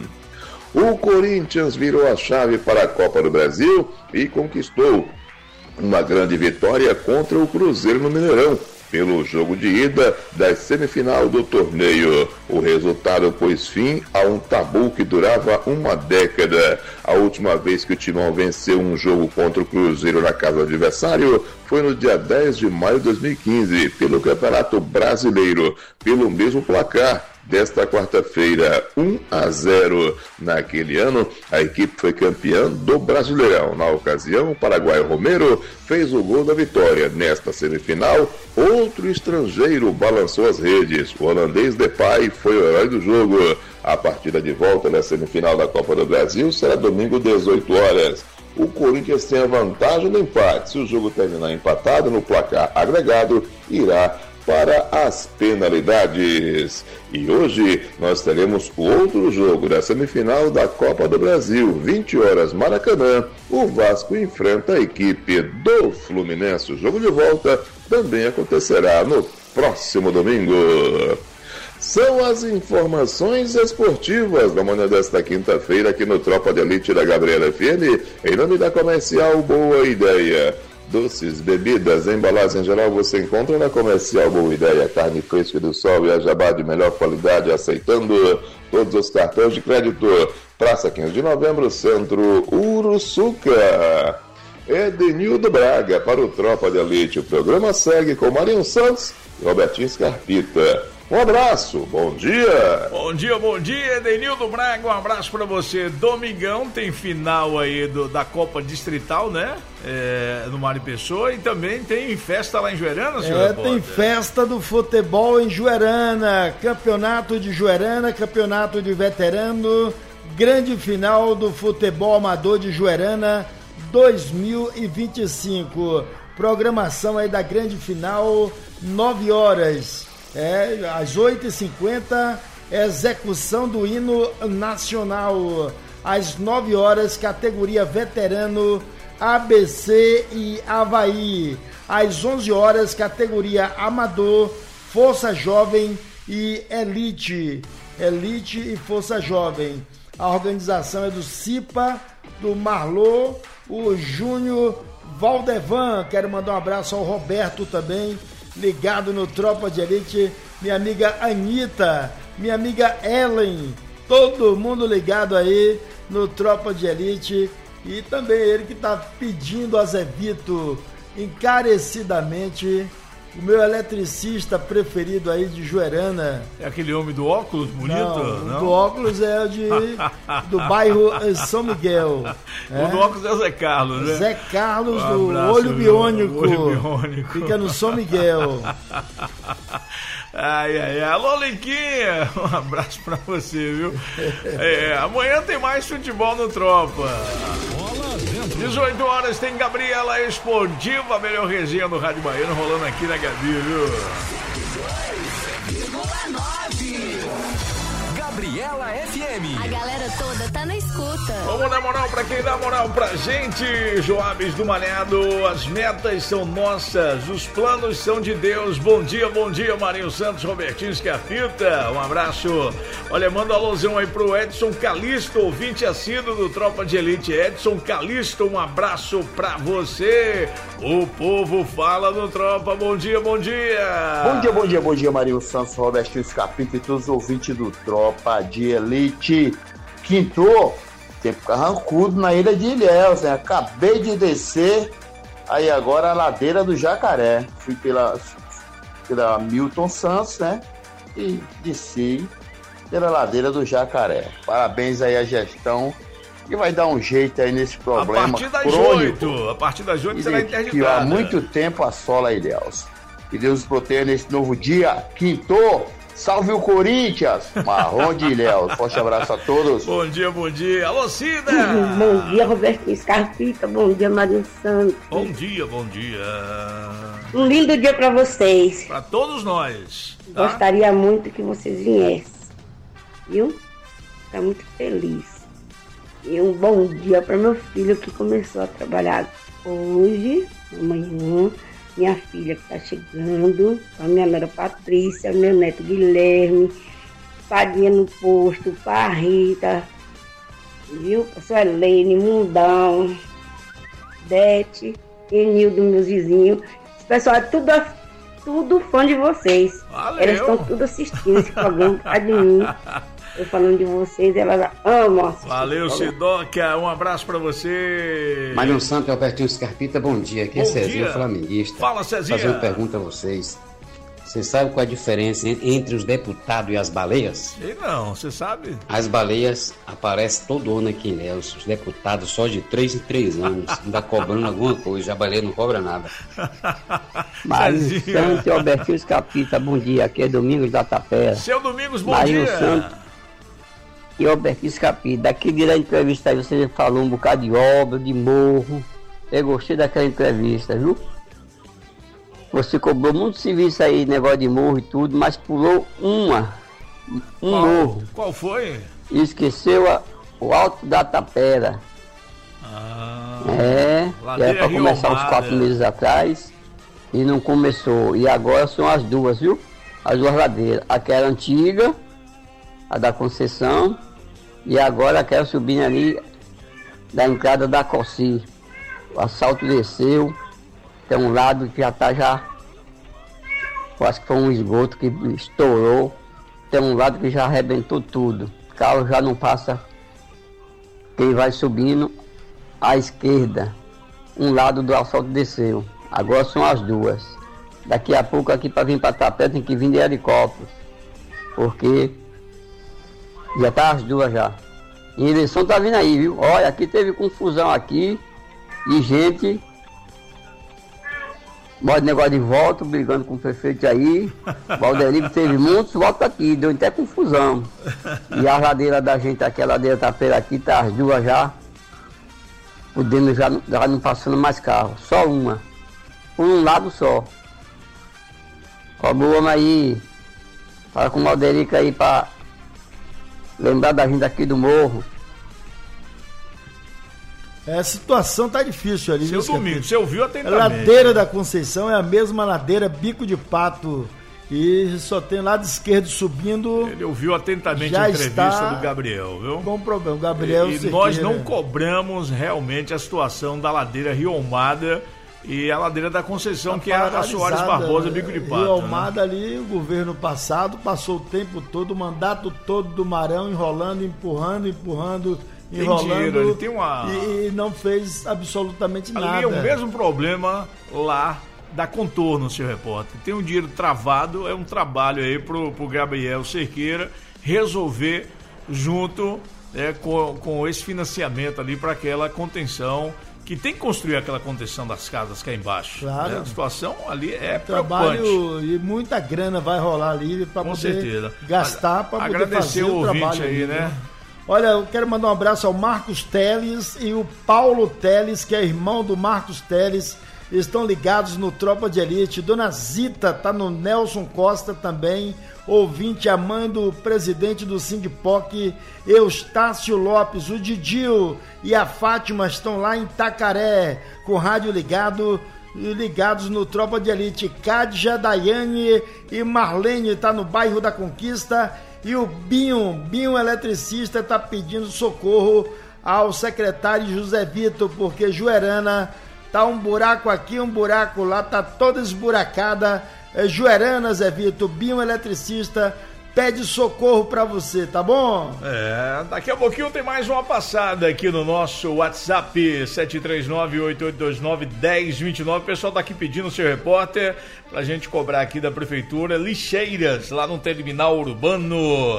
O Corinthians virou a chave para a Copa do Brasil e conquistou uma grande vitória contra o Cruzeiro no Mineirão, pelo jogo de ida da semifinal do torneio. O resultado pôs fim a um tabu que durava uma década. A última vez que o Timão venceu um jogo contra o Cruzeiro na casa do adversário foi no dia dez de maio de dois mil e quinze, pelo Campeonato Brasileiro, pelo mesmo placar desta quarta-feira, um a zero. Naquele ano, a equipe foi campeã do Brasileirão. Na ocasião, o paraguaio Romero fez o gol da vitória. Nesta semifinal, outro estrangeiro balançou as redes. O holandês Depay foi o herói do jogo. A partida de volta da semifinal da Copa do Brasil será domingo, dezoito horas. O Corinthians tem a vantagem do empate. Se o jogo terminar empatado no placar agregado, irá para as penalidades. E hoje nós teremos o outro jogo da semifinal da Copa do Brasil, vinte horas, Maracanã. O Vasco enfrenta a equipe do Fluminense. O jogo de volta também acontecerá no próximo domingo. São as informações esportivas da manhã desta quinta-feira aqui no Tropa de Elite da Gabriela F M, em nome da Comercial Boa Ideia. Doces, bebidas, embalagem em geral você encontra na Comercial Boa Ideia. Carne fresca do sol e a jabá de melhor qualidade, aceitando todos os cartões de crédito. Praça quinze de novembro, Centro Uruçuca. Edenildo Braga para o Tropa de Elite. O programa segue com Marinho Santos e Robertinho Scarpita. Um abraço, bom dia! Bom dia, bom dia, Edenildo Braga, um abraço pra você. Domingão tem final aí do, da Copa Distrital, né? É, no Mário Pessoa, e também tem festa lá em Juerana, senhor É, repórter? tem festa do futebol em Juerana, campeonato de Juerana, campeonato de veterano, grande final do futebol amador de Juerana dois mil e vinte e cinco. Programação aí da grande final, nove horas. É, às oito e cinquenta, execução do hino nacional. Às nove horas, categoria veterano, A B C e Avaí. Às onze horas, categoria amador, Força Jovem e Elite. Elite e Força Jovem. A organização é do Cipa, do Marlô, o Júnior Valdevan. Quero mandar um abraço ao Roberto também, ligado no Tropa de Elite. Minha amiga Anitta, minha amiga Ellen, todo mundo ligado aí no Tropa de Elite. E também ele que está pedindo a Zé Vito encarecidamente, o meu eletricista preferido aí de Juerana. É aquele homem do óculos bonito? Não, Não? O do óculos é o de, do bairro São Miguel. O é? do óculos é o Zé Carlos, né? Zé Carlos um do abraço, Olho Biônico. Olho Biônico. Fica no São Miguel. Ai, ai, ai. Alô, Liquinha, um abraço pra você, viu? É, amanhã tem mais futebol no Tropa. dezoito horas tem Gabriela Esportiva, a melhor resenha do Rádio Baiano rolando aqui na Gabi, viu? Gabriela F M. A galera toda tá na escuta. Vamos dar moral pra quem dá moral pra gente. Joabes do Malhado, as metas são nossas, os planos são de Deus. Bom dia, bom dia, Marinho Santos, Robertinho Scarpita. Um abraço. Olha, manda um alôzão aí pro Edson Calisto, ouvinte assíduo do Tropa de Elite. Edson Calisto, um abraço pra você. O povo fala no Tropa. Bom dia, bom dia. Bom dia, bom dia, bom dia, Marinho Santos, Robertinho Scarpita e todos os ouvintes do Tropa de Elite. Quinto, tempo carrancudo na ilha de Ilhéus, né? Acabei de descer, aí agora a ladeira do Jacaré. Fui pela, pela Milton Santos, né? E desci pela ladeira do Jacaré. Parabéns aí à gestão, que vai dar um jeito aí nesse problema a partir das crônico. oito, a partir das oito será interditada. Que há muito tempo assola Ilhéus. Que Deus nos proteja nesse novo dia. Quinto, salve o Corinthians! Marrom de Ilhéus. Forte abraço a todos. Bom dia, bom dia. Alô, Cida! Bom dia, Roberto Scarpita. Bom dia, Marinho Santos. Bom dia, bom dia. Um lindo dia pra vocês. Pra todos nós. Tá? Gostaria muito que vocês viessem. Viu? Tá muito feliz. E um bom dia para meu filho que começou a trabalhar hoje, amanhã. Minha filha que está chegando, a minha nora Patrícia, meu neto Guilherme, Padinha no posto, pra Rita, viu? A sua Helene, Mundão, Dete, Enildo, meus vizinhos. Esse pessoal é tudo, tudo fã de vocês. Valeu. Elas estão tudo assistindo esse programa por causa de mim. Eu falando de vocês, elas amam. Valeu, Sidoca. Um abraço pra você. Marinho Santos, Albertinho Scarpita, bom dia. Aqui é Cezinho, flamenguista. Fala, Cezinha. Fazer uma pergunta a vocês. Você sabe qual é a diferença entre os deputados e as baleias? Sei não, você sabe? As baleias aparecem todo ano aqui em Ilhéus. Os deputados só de três em três anos. Ainda cobrando alguma coisa. A baleia não cobra nada. Marinho Santos e Albertinho Scarpita, bom dia. Aqui é Domingos da Tapera. Seu Domingos, bom Marinho dia. Santos e Albertinho Scarpita. Daquele dia da entrevista aí você falou um bocado de obra, de morro. Eu gostei daquela entrevista, viu? Você cobrou muito serviço aí, negócio de morro e tudo, mas pulou uma, um qual, morro. Qual foi? E esqueceu a, o Alto da Tapera. Ah, é, que era para começar uns quatro Almada. meses atrás e não começou. E agora são as duas, viu? As duas ladeiras. Aquela antiga, a da Conceição, e agora aquela subindo ali da entrada da Cossi. O asfalto desceu. Tem um lado que já tá já, eu acho que foi um esgoto que estourou. Tem um lado que já arrebentou tudo. O carro já não passa. Quem vai subindo à esquerda, um lado do asfalto desceu. Agora são as duas. Daqui a pouco aqui para vir para Tapé tem que vir de helicóptero, porque já tá as duas já. E a eleição tá vindo aí, viu? Olha, aqui teve confusão aqui e gente Mó de negócio de voto, brigando com o prefeito aí. Valderico teve muitos votos aqui, deu até confusão. E a ladeira da gente aqui, a ladeira tapeira aqui, tá as duas já. Podendo já, já não passando mais carro. Só uma. Por um lado só. Cobra o homem aí. Fala com o Valderico aí pra lembrar da gente aqui do morro. É, a situação tá difícil ali. Seu Domingo, você ouviu atentamente. A ladeira da Conceição é a mesma ladeira Bico de Pato. E só tem lado esquerdo subindo. Ele ouviu atentamente já a entrevista está do Gabriel, viu? Com problema, o Gabriel. E, e nós não cobramos realmente a situação da ladeira Rio Almada e a ladeira da Conceição, tá, que é a Soares Barbosa, Bico de Pato. Rio Almada, né? Ali, o governo passado passou o tempo todo, o mandato todo do Marão enrolando, empurrando, empurrando. Tem enrolando dinheiro, ele tem uma... e, e não fez absolutamente ali nada. É o mesmo problema lá da Contorno, seu repórter. Tem um dinheiro travado, é um trabalho aí pro, pro Gabriel Cerqueira resolver junto é, com, com esse financiamento ali para aquela contenção, que tem que construir aquela contenção das casas cá embaixo. Claro. Né? A situação ali é trabalho preocupante. E muita grana vai rolar ali para poder certeza. gastar, para poder agradecer fazer o o ouvinte trabalho aí, ali, né? Olha, eu quero mandar um abraço ao Marcos Teles e o Paulo Teles, que é irmão do Marcos Teles, estão ligados no Tropa de Elite. Dona Zita tá no Nelson Costa também, ouvinte, a mãe do presidente do Sindipoc, Eustácio Lopes, o Didio e a Fátima estão lá em Itacaré, com o rádio ligado, ligados no Tropa de Elite. Cadja, Daiane e Marlene tá no bairro da Conquista. E o Binho, Binho eletricista, está pedindo socorro ao secretário José Vitor, porque Juerana tá um buraco aqui, um buraco lá, tá toda esburacada. É Juerana, Zé Vitor, Binho eletricista, pede socorro para você, tá bom? É, daqui a pouquinho tem mais uma passada aqui no nosso WhatsApp sete três nove, oito oito dois nove, um zero dois nove. O pessoal tá aqui pedindo o seu repórter pra gente cobrar aqui da prefeitura lixeiras lá no terminal urbano.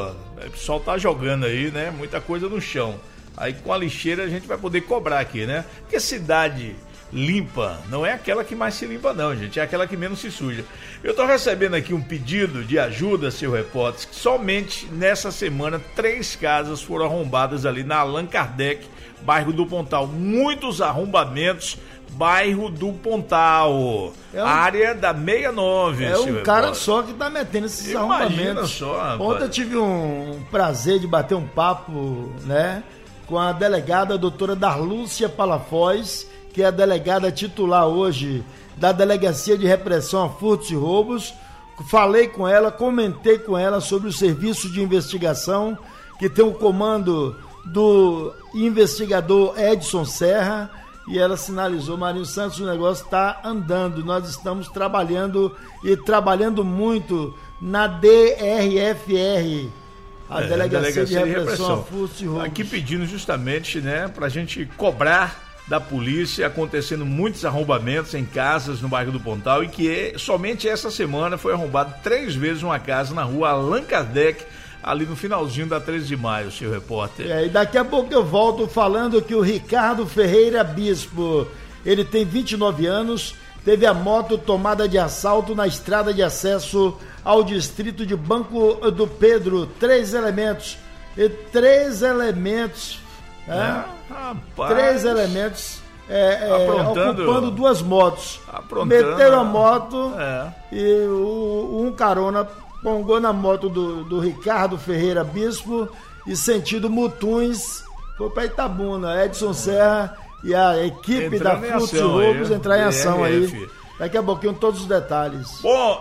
O pessoal tá jogando aí, né? Muita coisa no chão. Aí com a lixeira a gente vai poder cobrar aqui, né? Porque cidade limpa não é aquela que mais se limpa não, gente, é aquela que menos se suja. Eu tô recebendo aqui um pedido de ajuda, seu repórter, que somente nessa semana três casas foram arrombadas ali na Allan Kardec, bairro do Pontal. Muitos arrombamentos, bairro do Pontal, é um... área da sessenta e nove. É um cara repórter. Só que tá metendo esses Imagina arrombamentos. Só, rapaz. Ontem eu tive um prazer de bater um papo, né, com a delegada a doutora Darlúcia Palafoz, que é a delegada titular hoje da Delegacia de Repressão a Furtos e Roubos. Falei com ela, comentei com ela sobre o serviço de investigação, que tem o comando do investigador Edson Serra, e ela sinalizou: Marinho Santos, o negócio está andando, nós estamos trabalhando e trabalhando muito na D R F R, a é, Delegacia, Delegacia de Repressão, de Repressão a Furtos e Roubos. Aqui pedindo justamente, né, para a gente cobrar da polícia, acontecendo muitos arrombamentos em casas no bairro do Pontal, e que somente essa semana foi arrombado três vezes uma casa na rua Allan Kardec, ali no finalzinho da treze de maio, seu repórter. É, e daqui a pouco eu volto falando que o Ricardo Ferreira Bispo, ele tem vinte e nove anos, teve a moto tomada de assalto na estrada de acesso ao distrito de Banco do Pedro. Três elementos, e três elementos... É, é, rapaz, três elementos é, é, ocupando duas motos. Meteram a moto é. e o, um carona pongou na moto do, do Ricardo Ferreira Bispo e sentido Mutuns foi para Itabuna. Edson Serra e a equipe entrando da Furtos e Roubos entrar em ação aí. Daqui a pouquinho todos os detalhes. Bom,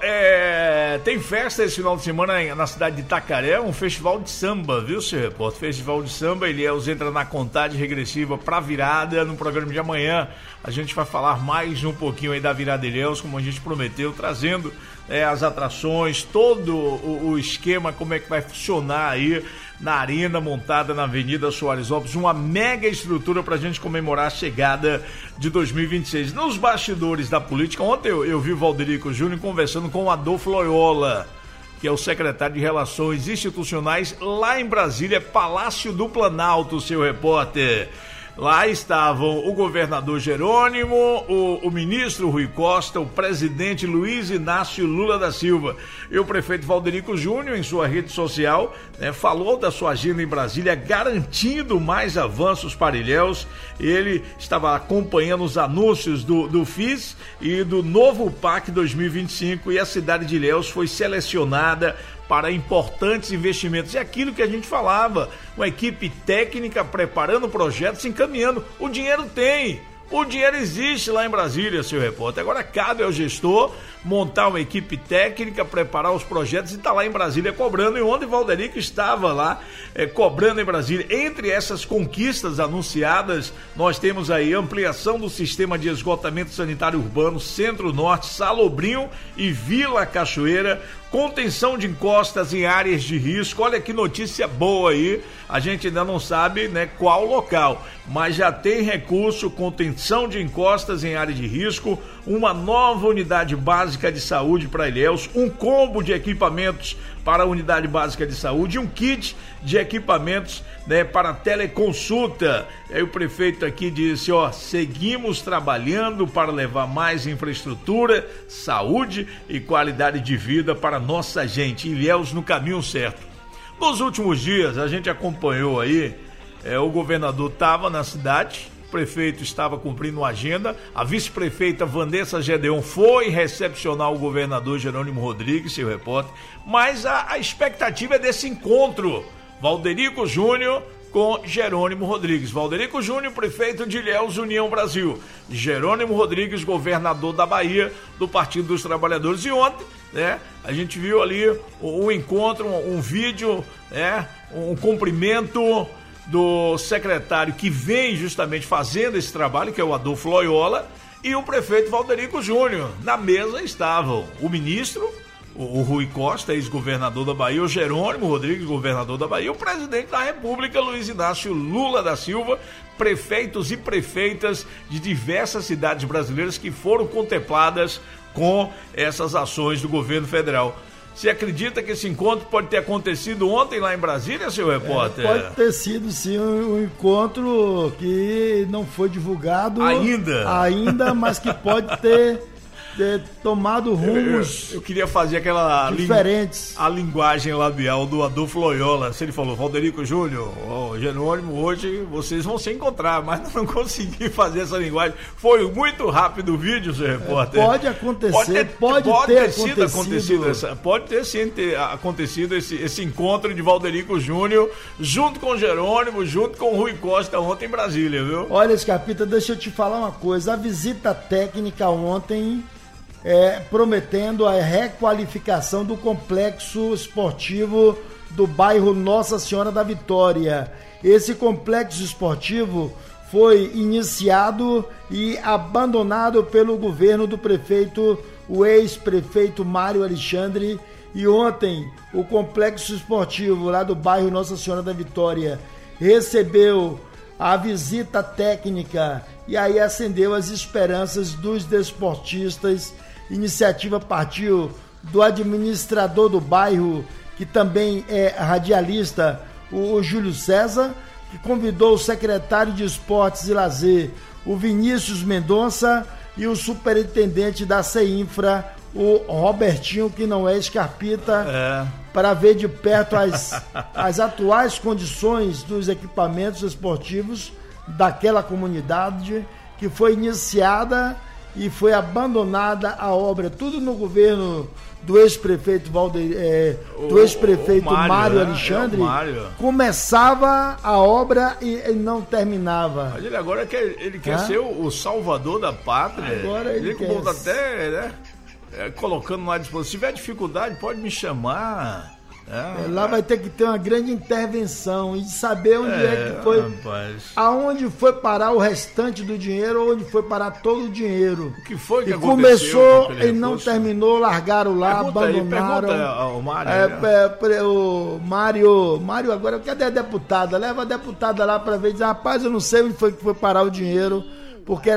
é, tem festa esse final de semana na cidade de Itacaré, um festival de samba, viu, seu repórter? Festival de samba, Elielz entra na contagem regressiva para virada no programa de amanhã. A gente vai falar mais um pouquinho aí da virada Elielz, como a gente prometeu, trazendo é, as atrações, todo o, o esquema, como é que vai funcionar aí na arena montada na Avenida Soares Lopes, uma mega estrutura para a gente comemorar a chegada de dois mil e vinte e seis. Nos bastidores da política, ontem eu, eu vi o Valderico Júnior conversando com o Adolfo Loyola, que é o secretário de Relações Institucionais lá em Brasília, Palácio do Planalto, seu repórter. Lá estavam o governador Jerônimo, o, o ministro Rui Costa, o presidente Luiz Inácio Lula da Silva e o prefeito Valderico Júnior, em sua rede social, né, falou da sua agenda em Brasília, garantindo mais avanços para Ilhéus. Ele estava acompanhando os anúncios do, do F I S e do novo P A C dois mil e vinte e cinco, e a cidade de Ilhéus foi selecionada para importantes investimentos. É aquilo que a gente falava, uma equipe técnica preparando projetos, encaminhando. O dinheiro tem, o dinheiro existe lá em Brasília, seu repórter. Agora cabe ao gestor montar uma equipe técnica, preparar os projetos e estar tá lá em Brasília cobrando. E ontem Valderico estava lá é, cobrando em Brasília. Entre essas conquistas anunciadas, nós temos aí ampliação do sistema de esgotamento sanitário urbano Centro-Norte, Salobrinho e Vila Cachoeira, contenção de encostas em áreas de risco. Olha que notícia boa aí, a gente ainda não sabe, né, qual local, mas já tem recurso, contenção de encostas em área de risco, uma nova unidade básica de saúde para Ilhéus, um combo de equipamentos para a unidade básica de saúde, um kit de equipamentos, né, para teleconsulta. Aí o prefeito aqui disse, ó, seguimos trabalhando para levar mais infraestrutura, saúde e qualidade de vida para nossa gente. Ilhéus no caminho certo. Nos últimos dias a gente acompanhou aí, é, o governador estava na cidade, o prefeito estava cumprindo uma agenda, a vice-prefeita Vanessa Gedeon foi recepcionar o governador Jerônimo Rodrigues, seu repórter, mas a, a expectativa é desse encontro, Valderico Júnior com Jerônimo Rodrigues. Valderico Júnior, prefeito de Ilhéus, União Brasil. Jerônimo Rodrigues, governador da Bahia, do Partido dos Trabalhadores. E ontem, né, a gente viu ali um, um encontro, um, um vídeo, né, um cumprimento do secretário que vem justamente fazendo esse trabalho, que é o Adolfo Loyola, e o prefeito Valderico Júnior. Na mesa estavam o ministro, o, o Rui Costa, ex-governador da Bahia, o Jerônimo Rodrigues, governador da Bahia, o presidente da República, Luiz Inácio Lula da Silva, prefeitos e prefeitas de diversas cidades brasileiras que foram contempladas com essas ações do governo federal. Você acredita que esse encontro pode ter acontecido ontem lá em Brasília, seu repórter? É, pode ter sido, sim, um encontro que não foi divulgado ainda, ainda mas que pode ter, ter tomado rumos eu, eu, eu queria fazer aquela diferentes. Ling, a linguagem labial do Adolfo Loyola. Se ele falou, Valderico Júnior, oh, Jerônimo, hoje vocês vão se encontrar, mas não consegui fazer essa linguagem. Foi muito rápido o vídeo, seu repórter. É, pode acontecer, pode ter, pode pode ter, ter sido acontecido, essa, pode ter sim ter acontecido esse, esse encontro de Valderico Júnior junto com Jerônimo, junto com Rui Costa ontem em Brasília, viu? Olha, Scarpita, deixa eu te falar uma coisa. A visita técnica ontem, É, prometendo a requalificação do complexo esportivo do bairro Nossa Senhora da Vitória. Esse complexo esportivo foi iniciado e abandonado pelo governo do prefeito, o ex-prefeito Mário Alexandre, e ontem o complexo esportivo lá do bairro Nossa Senhora da Vitória recebeu a visita técnica e aí acendeu as esperanças dos desportistas. Iniciativa partiu do administrador do bairro, que também é radialista, o Júlio César, que convidou o secretário de Esportes e Lazer, o Vinícius Mendonça, e o superintendente da CEINFRA, o Robertinho, que não é Scarpita, é. para ver de perto as, as atuais condições dos equipamentos esportivos daquela comunidade que foi iniciada e foi abandonada a obra, tudo no governo do ex-prefeito Valde, é, do ex-prefeito Mário, Mário Alexandre. É, é Mário. Começava a obra e, e não terminava. Mas ele agora quer, ele quer ah? ser o, o salvador da pátria. Agora ele, ele quer. Até, né, é, colocando lá à disposição. Se tiver dificuldade, pode me chamar. É, é, lá vai ter que ter uma grande intervenção e saber onde é, é que foi, rapaz. aonde foi parar o restante do dinheiro, onde foi parar todo o dinheiro. O que foi que e aconteceu? Começou e não terminou, largaram lá, pergunta abandonaram. Aí, ao Mário, é, né? é, o Mário, Mário agora, cadê a deputada? Leva a deputada lá para ver, dizer, rapaz, eu não sei onde foi que foi parar o dinheiro, porque era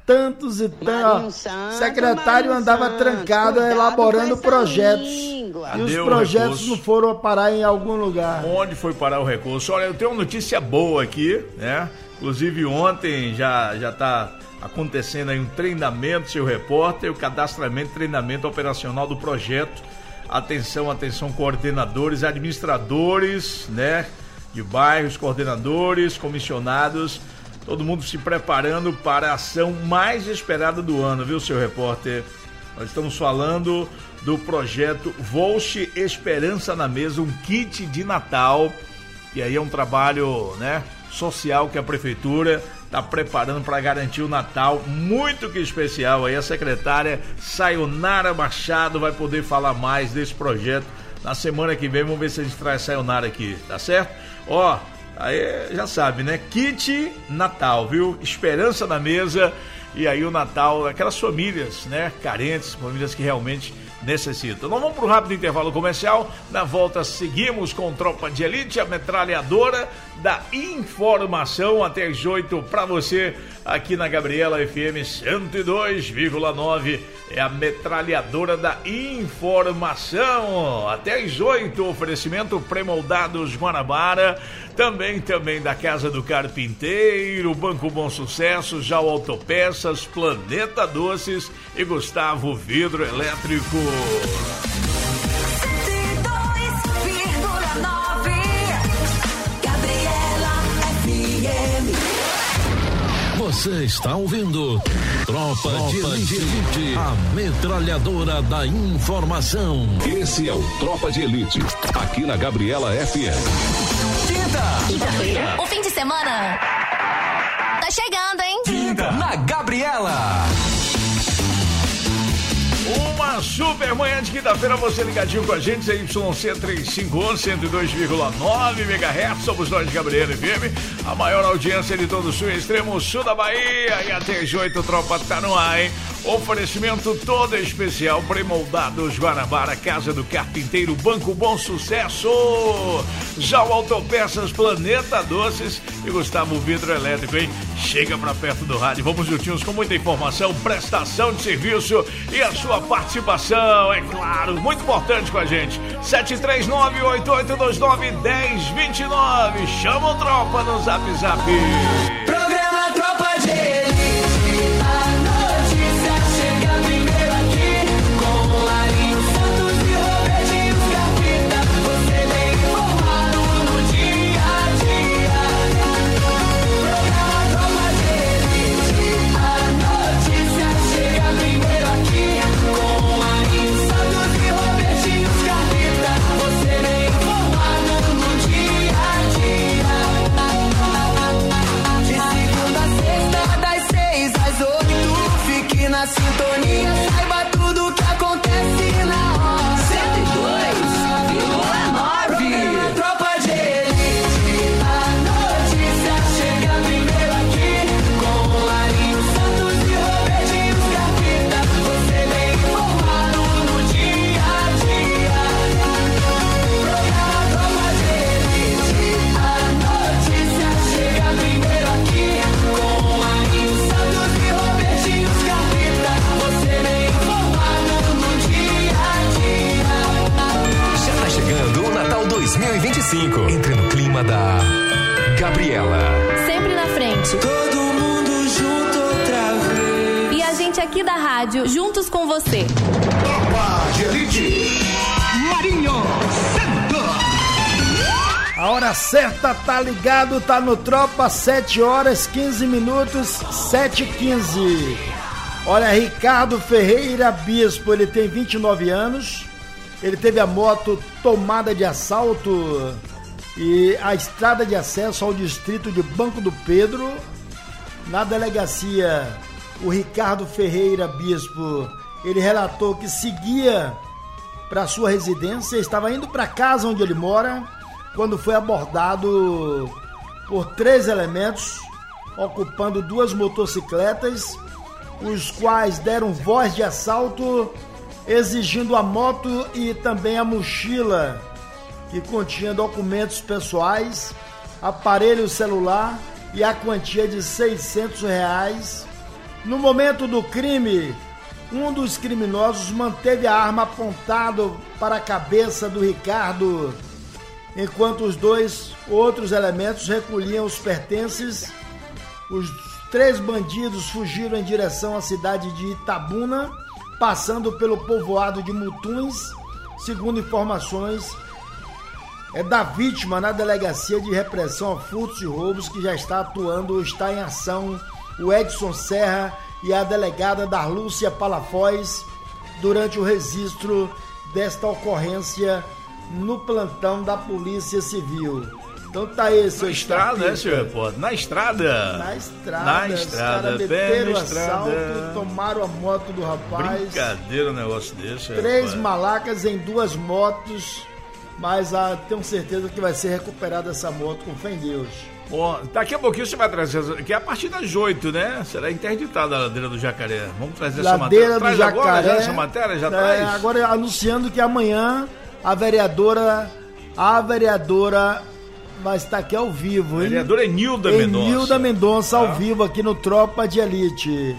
tantos e tantos. O secretário andava trancado elaborando projetos. E os projetos não foram parar em algum lugar. Onde foi parar o recurso? Olha, eu tenho uma notícia boa aqui, né? Inclusive ontem já já está acontecendo aí um treinamento, seu repórter, o cadastramento e treinamento operacional do projeto. Atenção, atenção, coordenadores, administradores, né? De bairros, coordenadores, comissionados, todo mundo se preparando para a ação mais esperada do ano, viu, seu repórter? Nós estamos falando do projeto Volche Esperança na Mesa, um kit de Natal, e aí é um trabalho, né, social que a prefeitura está preparando para garantir o Natal muito que especial. Aí a secretária Sayonara Machado vai poder falar mais desse projeto na semana que vem. Vamos ver se a gente traz a Sayonara aqui, tá certo? Ó, aí já sabe, né? Kit Natal, viu? Esperança na mesa. E aí o Natal, aquelas famílias, né? Carentes, famílias que realmente necessitam. Nós vamos para um rápido intervalo comercial. Na volta seguimos com Tropa de Elite, a metralhadora da informação, até as oito para você aqui na Gabriela F M cento e dois vírgula nove. É a metralhadora da informação. Até as oito, oferecimento pré-moldados Guanabara. Também, também da Casa do Carpinteiro, Banco Bom Sucesso, Jau Autopeças, Planeta Doces e Gustavo Vidro Elétrico. Você está ouvindo Tropa, Tropa de Elite, Elite, a metralhadora da informação. Esse é o Tropa de Elite, aqui na Gabriela F M. Quinta-feira. O fim de semana tá chegando, hein? Quinta na Gabriela. Uma super manhã de quinta-feira, você ligadinho com a gente, é Y C três cinco um, cento e dois vírgula nove megahertz, somos nós de Gabriela F M, a maior audiência de todo o sul e extremo sul da Bahia, e até as oito, tropa tá no ar, hein? Oferecimento todo especial, pré-moldados Guanabara, Casa do Carpinteiro, Banco Bom Sucesso, Jau Autopeças, Planeta Doces e Gustavo Vidro Elétrico, hein? Chega pra perto do rádio, vamos juntinhos com muita informação, prestação de serviço e a sua participação, é claro, muito importante com a gente. sete três nove, oito oito dois nove, um zero dois nove. Chama o Tropa no Zap Zap. Programa Tropa de Elite. A notícia chega primeiro aqui. Com o Marinho Santos e Robertinho Scarpita. Você bem informado no dia a dia. Programa Tropa de Elite. A notícia chega primeiro aqui. Com o Marinho Santos e Robertinho Scarpita. Você bem informado no dia a dia. De segunda a sexta, das seis às oito. Fique na sintonia, saiba tudo que acontece na hora. cento e dois vírgula nove. Programa Tropa de Elite. A notícia chega primeiro aqui. Com o Marinho Santos e Robertinho Scarpita. Você bem informado no dia a dia. Programa Tropa de Elite. A notícia chega primeiro aqui. Com o Marinho Santos e Robertinho Scarpita. Você bem informado no dia a dia. Já tá chegando o Natal dois mil e vinte e cinco. Entre no clima da Gabriela. Sempre na frente. Todo mundo junto outra vez. E a gente aqui da rádio, juntos com você. Tropa de Elite. Marinho Santos. A hora certa tá ligado, tá no Tropa, sete horas, quinze minutos, sete e quinze. Olha, Ricardo Ferreira Bispo, ele tem vinte e nove anos, ele teve a moto tomada de assalto e a estrada de acesso ao distrito de Banco do Pedro. Na delegacia, o Ricardo Ferreira Bispo, ele relatou que seguia para sua residência, estava indo para casa onde ele mora, quando foi abordado por três elementos, ocupando duas motocicletas, os quais deram voz de assalto, exigindo a moto e também a mochila, que continha documentos pessoais, aparelho celular e a quantia de seiscentos reais, No momento do crime, um dos criminosos manteve a arma apontada para a cabeça do Ricardo, enquanto os dois outros elementos recolhiam os pertences. Os três bandidos fugiram em direção à cidade de Itabuna, passando pelo povoado de Mutuns, segundo informações é da vítima na Delegacia de Repressão a Furtos e Roubos, que já está atuando, está em ação o Edson Serra e a delegada Darlúcia Palafoz durante o registro desta ocorrência no plantão da Polícia Civil. Então tá aí, seu Na estrada, né, senhor repórter? Na estrada. Na estrada. Na estrada, os bem meteram na o estrada. assalto, tomaram a moto do rapaz. Brincadeira um negócio desse, Três rapaz. malacas em duas motos, mas ah, tenho certeza que vai ser recuperada essa moto, com fé em Deus. Bom, daqui a pouquinho você vai trazer, que é a partir das oito, né? Será interditada a ladeira do Jacaré. Vamos trazer essa matéria. Ladeira do Traz Jacaré. agora já essa matéria? Já é, traz? Agora anunciando que amanhã a vereadora, a vereadora vai estar aqui ao vivo, hein? Vereadora Enilda Mendonça. Enilda Mendonça ao Ah. vivo aqui no Tropa de Elite.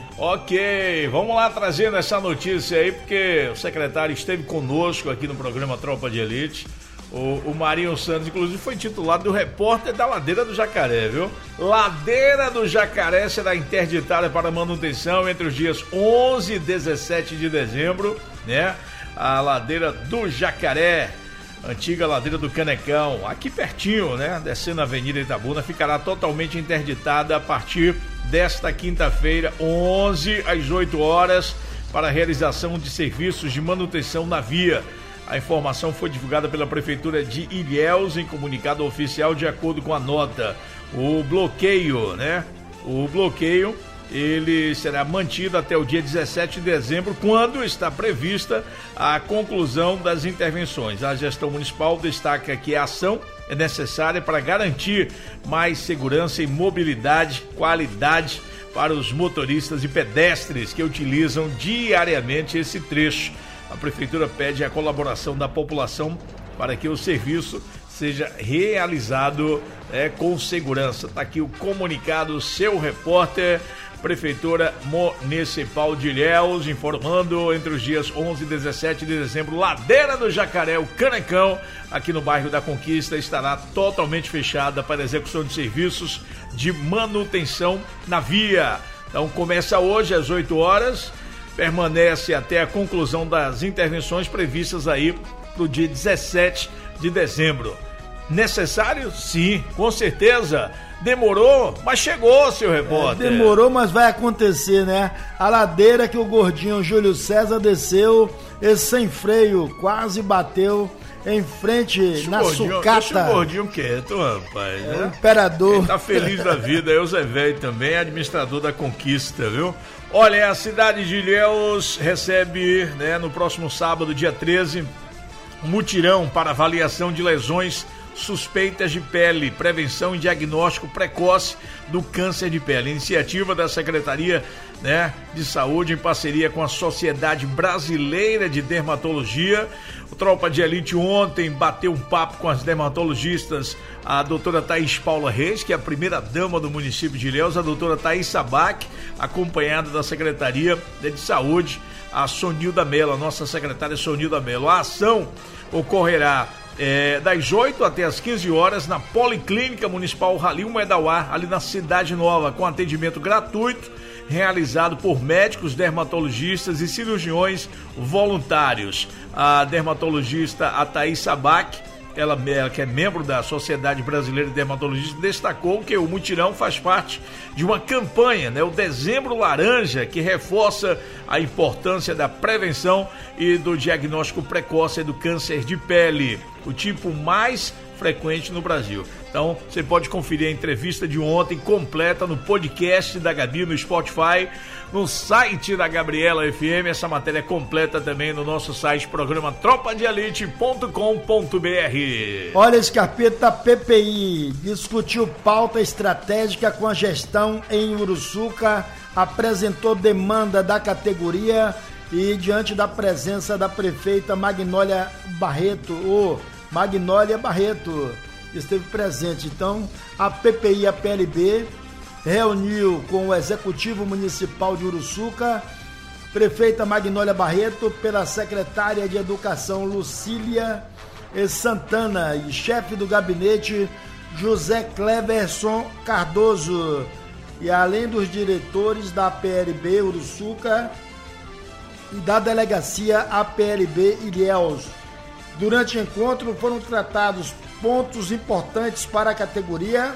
Ok, vamos lá trazendo essa notícia aí, porque o secretário esteve conosco aqui no programa Tropa de Elite. O, o Marinho Santos, inclusive, foi titulado do repórter da Ladeira do Jacaré, viu? Ladeira do Jacaré será interditada para manutenção entre os dias onze e dezessete de dezembro, né? A Ladeira do Jacaré, antiga Ladeira do Canecão, aqui pertinho, né? Descendo a Avenida Itabuna, ficará totalmente interditada a partir desta quinta-feira, onze às oito horas, para a realização de serviços de manutenção na via. A informação foi divulgada pela Prefeitura de Ilhéus em comunicado oficial. De acordo com a nota, o bloqueio, né? O bloqueio, ele será mantido até o dia dezessete de dezembro, quando está prevista a conclusão das intervenções. A gestão municipal destaca que a ação é necessária para garantir mais segurança e mobilidade, qualidade para os motoristas e pedestres que utilizam diariamente esse trecho. A Prefeitura pede a colaboração da população para que o serviço seja realizado é, com segurança. Está aqui o comunicado, seu repórter, Prefeitura Municipal de Ilhéus, informando entre os dias onze e dezessete de dezembro, Ladeira do Jacaré, o Canecão, aqui no bairro da Conquista, estará totalmente fechada para execução de serviços de manutenção na via. Então começa hoje às oito horas, permanece até a conclusão das intervenções previstas aí para o dia dezessete de dezembro. Necessário? Sim, com certeza. Demorou, mas chegou, seu repórter. É, demorou, mas vai acontecer, né? A ladeira que o gordinho Júlio César desceu, esse sem freio, quase bateu em frente Deixa na gordinho, sucata. Deixa o gordinho quieto, rapaz. É, né? o imperador. Quem tá feliz da vida é o Zé Velho também, administrador da Conquista, viu? Olha, a cidade de Ilhéus recebe, né, no próximo sábado, dia treze, um mutirão para avaliação de lesões suspeitas de pele, prevenção e diagnóstico precoce do câncer de pele. Iniciativa da Secretaria, né, de Saúde em parceria com a Sociedade Brasileira de Dermatologia. O Tropa de Elite ontem bateu um papo com as dermatologistas, a doutora Thaís Paula Reis, que é a primeira dama do município de Ilhéus, a doutora Thaís Sabac, acompanhada da Secretaria de Saúde, a Sonilda Mello, a nossa secretária Sonilda Mello. A ação ocorrerá É, das oito até as quinze horas na Policlínica Municipal Halil Medawar, ali na Cidade Nova, com atendimento gratuito realizado por médicos, dermatologistas e cirurgiões voluntários. A dermatologista a Thaís Sabac, ela, ela que é membro da Sociedade Brasileira de Dermatologia, destacou que o mutirão faz parte de uma campanha, né, o Dezembro Laranja, que reforça a importância da prevenção e do diagnóstico precoce do câncer de pele, o tipo mais frequente no Brasil. Então, você pode conferir a entrevista de ontem completa no podcast da Gabi, no Spotify, no site da Gabriela F M. Essa matéria é completa também no nosso site, programa tropa de elite ponto com ponto b r. Olha, Scarpeta, a P P I discutiu pauta estratégica com a gestão em Uruçuca, apresentou demanda da categoria e, diante da presença da prefeita Magnólia Barreto, ou Magnólia Barreto, esteve presente. Então, a P P I e a P L B reuniu com o Executivo Municipal de Uruçuca, prefeita Magnólia Barreto, pela secretária de Educação Lucília Santana e chefe do gabinete José Cleverson Cardoso, e além dos diretores da A P L B Uruçuca e da delegacia A P L B Ilhéus. Durante o encontro foram tratados pontos importantes para a categoria: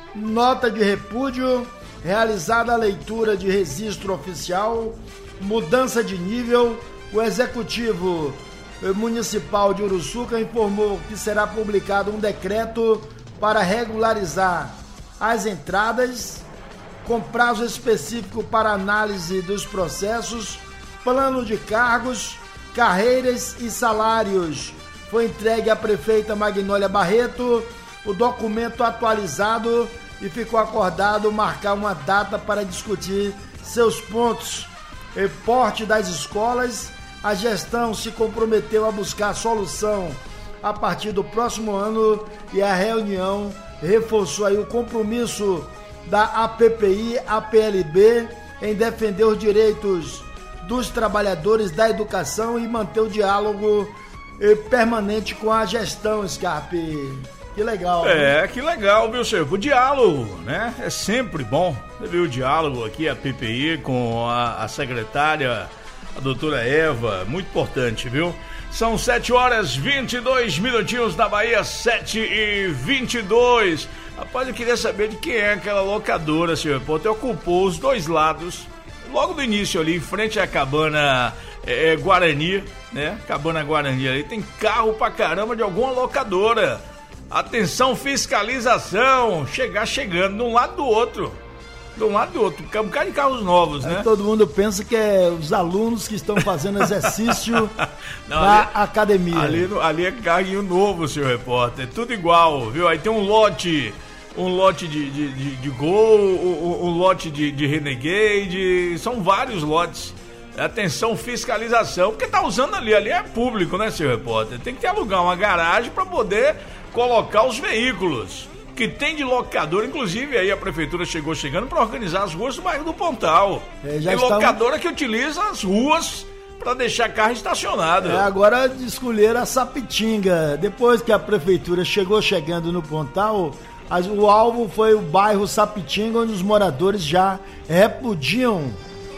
nota de repúdio, realizada a leitura de registro oficial, mudança de nível. O Executivo Municipal de Uruçuca informou que será publicado um decreto para regularizar as entradas, com prazo específico para análise dos processos, plano de cargos, carreiras e salários. Foi entregue à prefeita Magnólia Barreto o documento atualizado e ficou acordado marcar uma data para discutir seus pontos. E porte das escolas, a gestão se comprometeu a buscar solução a partir do próximo ano, e a reunião reforçou aí o compromisso da A P P I, A P L B em defender os direitos dos trabalhadores da educação e manter o diálogo eh, permanente com a gestão, Scarpe. Que legal. É, né? que legal, viu, senhor? O diálogo, né? É sempre bom. Viu o diálogo aqui, a P P I, com a, a secretária, a doutora Eva. Muito importante, viu? São sete horas e vinte e dois minutinhos na Bahia, sete e vinte e dois. Rapaz, eu queria saber de quem é aquela locadora, senhor repórter. Ocupou os dois lados, logo do início ali, em frente à cabana é, Guarani, né? Cabana Guarani ali, tem carro pra caramba de alguma locadora. Atenção, fiscalização, chegar chegando de um lado do outro. De um lado do outro, um bocado de carros novos, né? Aí todo mundo pensa que é os alunos que estão fazendo exercício Não, na ali, academia. Ali, ali é carrinho novo, senhor repórter, tudo igual, viu? Aí tem um lote, um lote de, de, de, de Gol, um, um lote de, de Renegade, são vários lotes. Atenção, fiscalização, porque tá usando ali, ali é público, né, senhor repórter? Tem que alugar uma garagem para poder colocar os veículos que tem de locadora, inclusive aí a prefeitura chegou chegando para organizar as ruas do bairro do Pontal. É, já tem estão... locadora que utiliza as ruas para deixar carro estacionado. É, agora escolheram a Sapitinga. Depois que a prefeitura chegou chegando no Pontal, as, o alvo foi o bairro Sapitinga, onde os moradores já repudiam.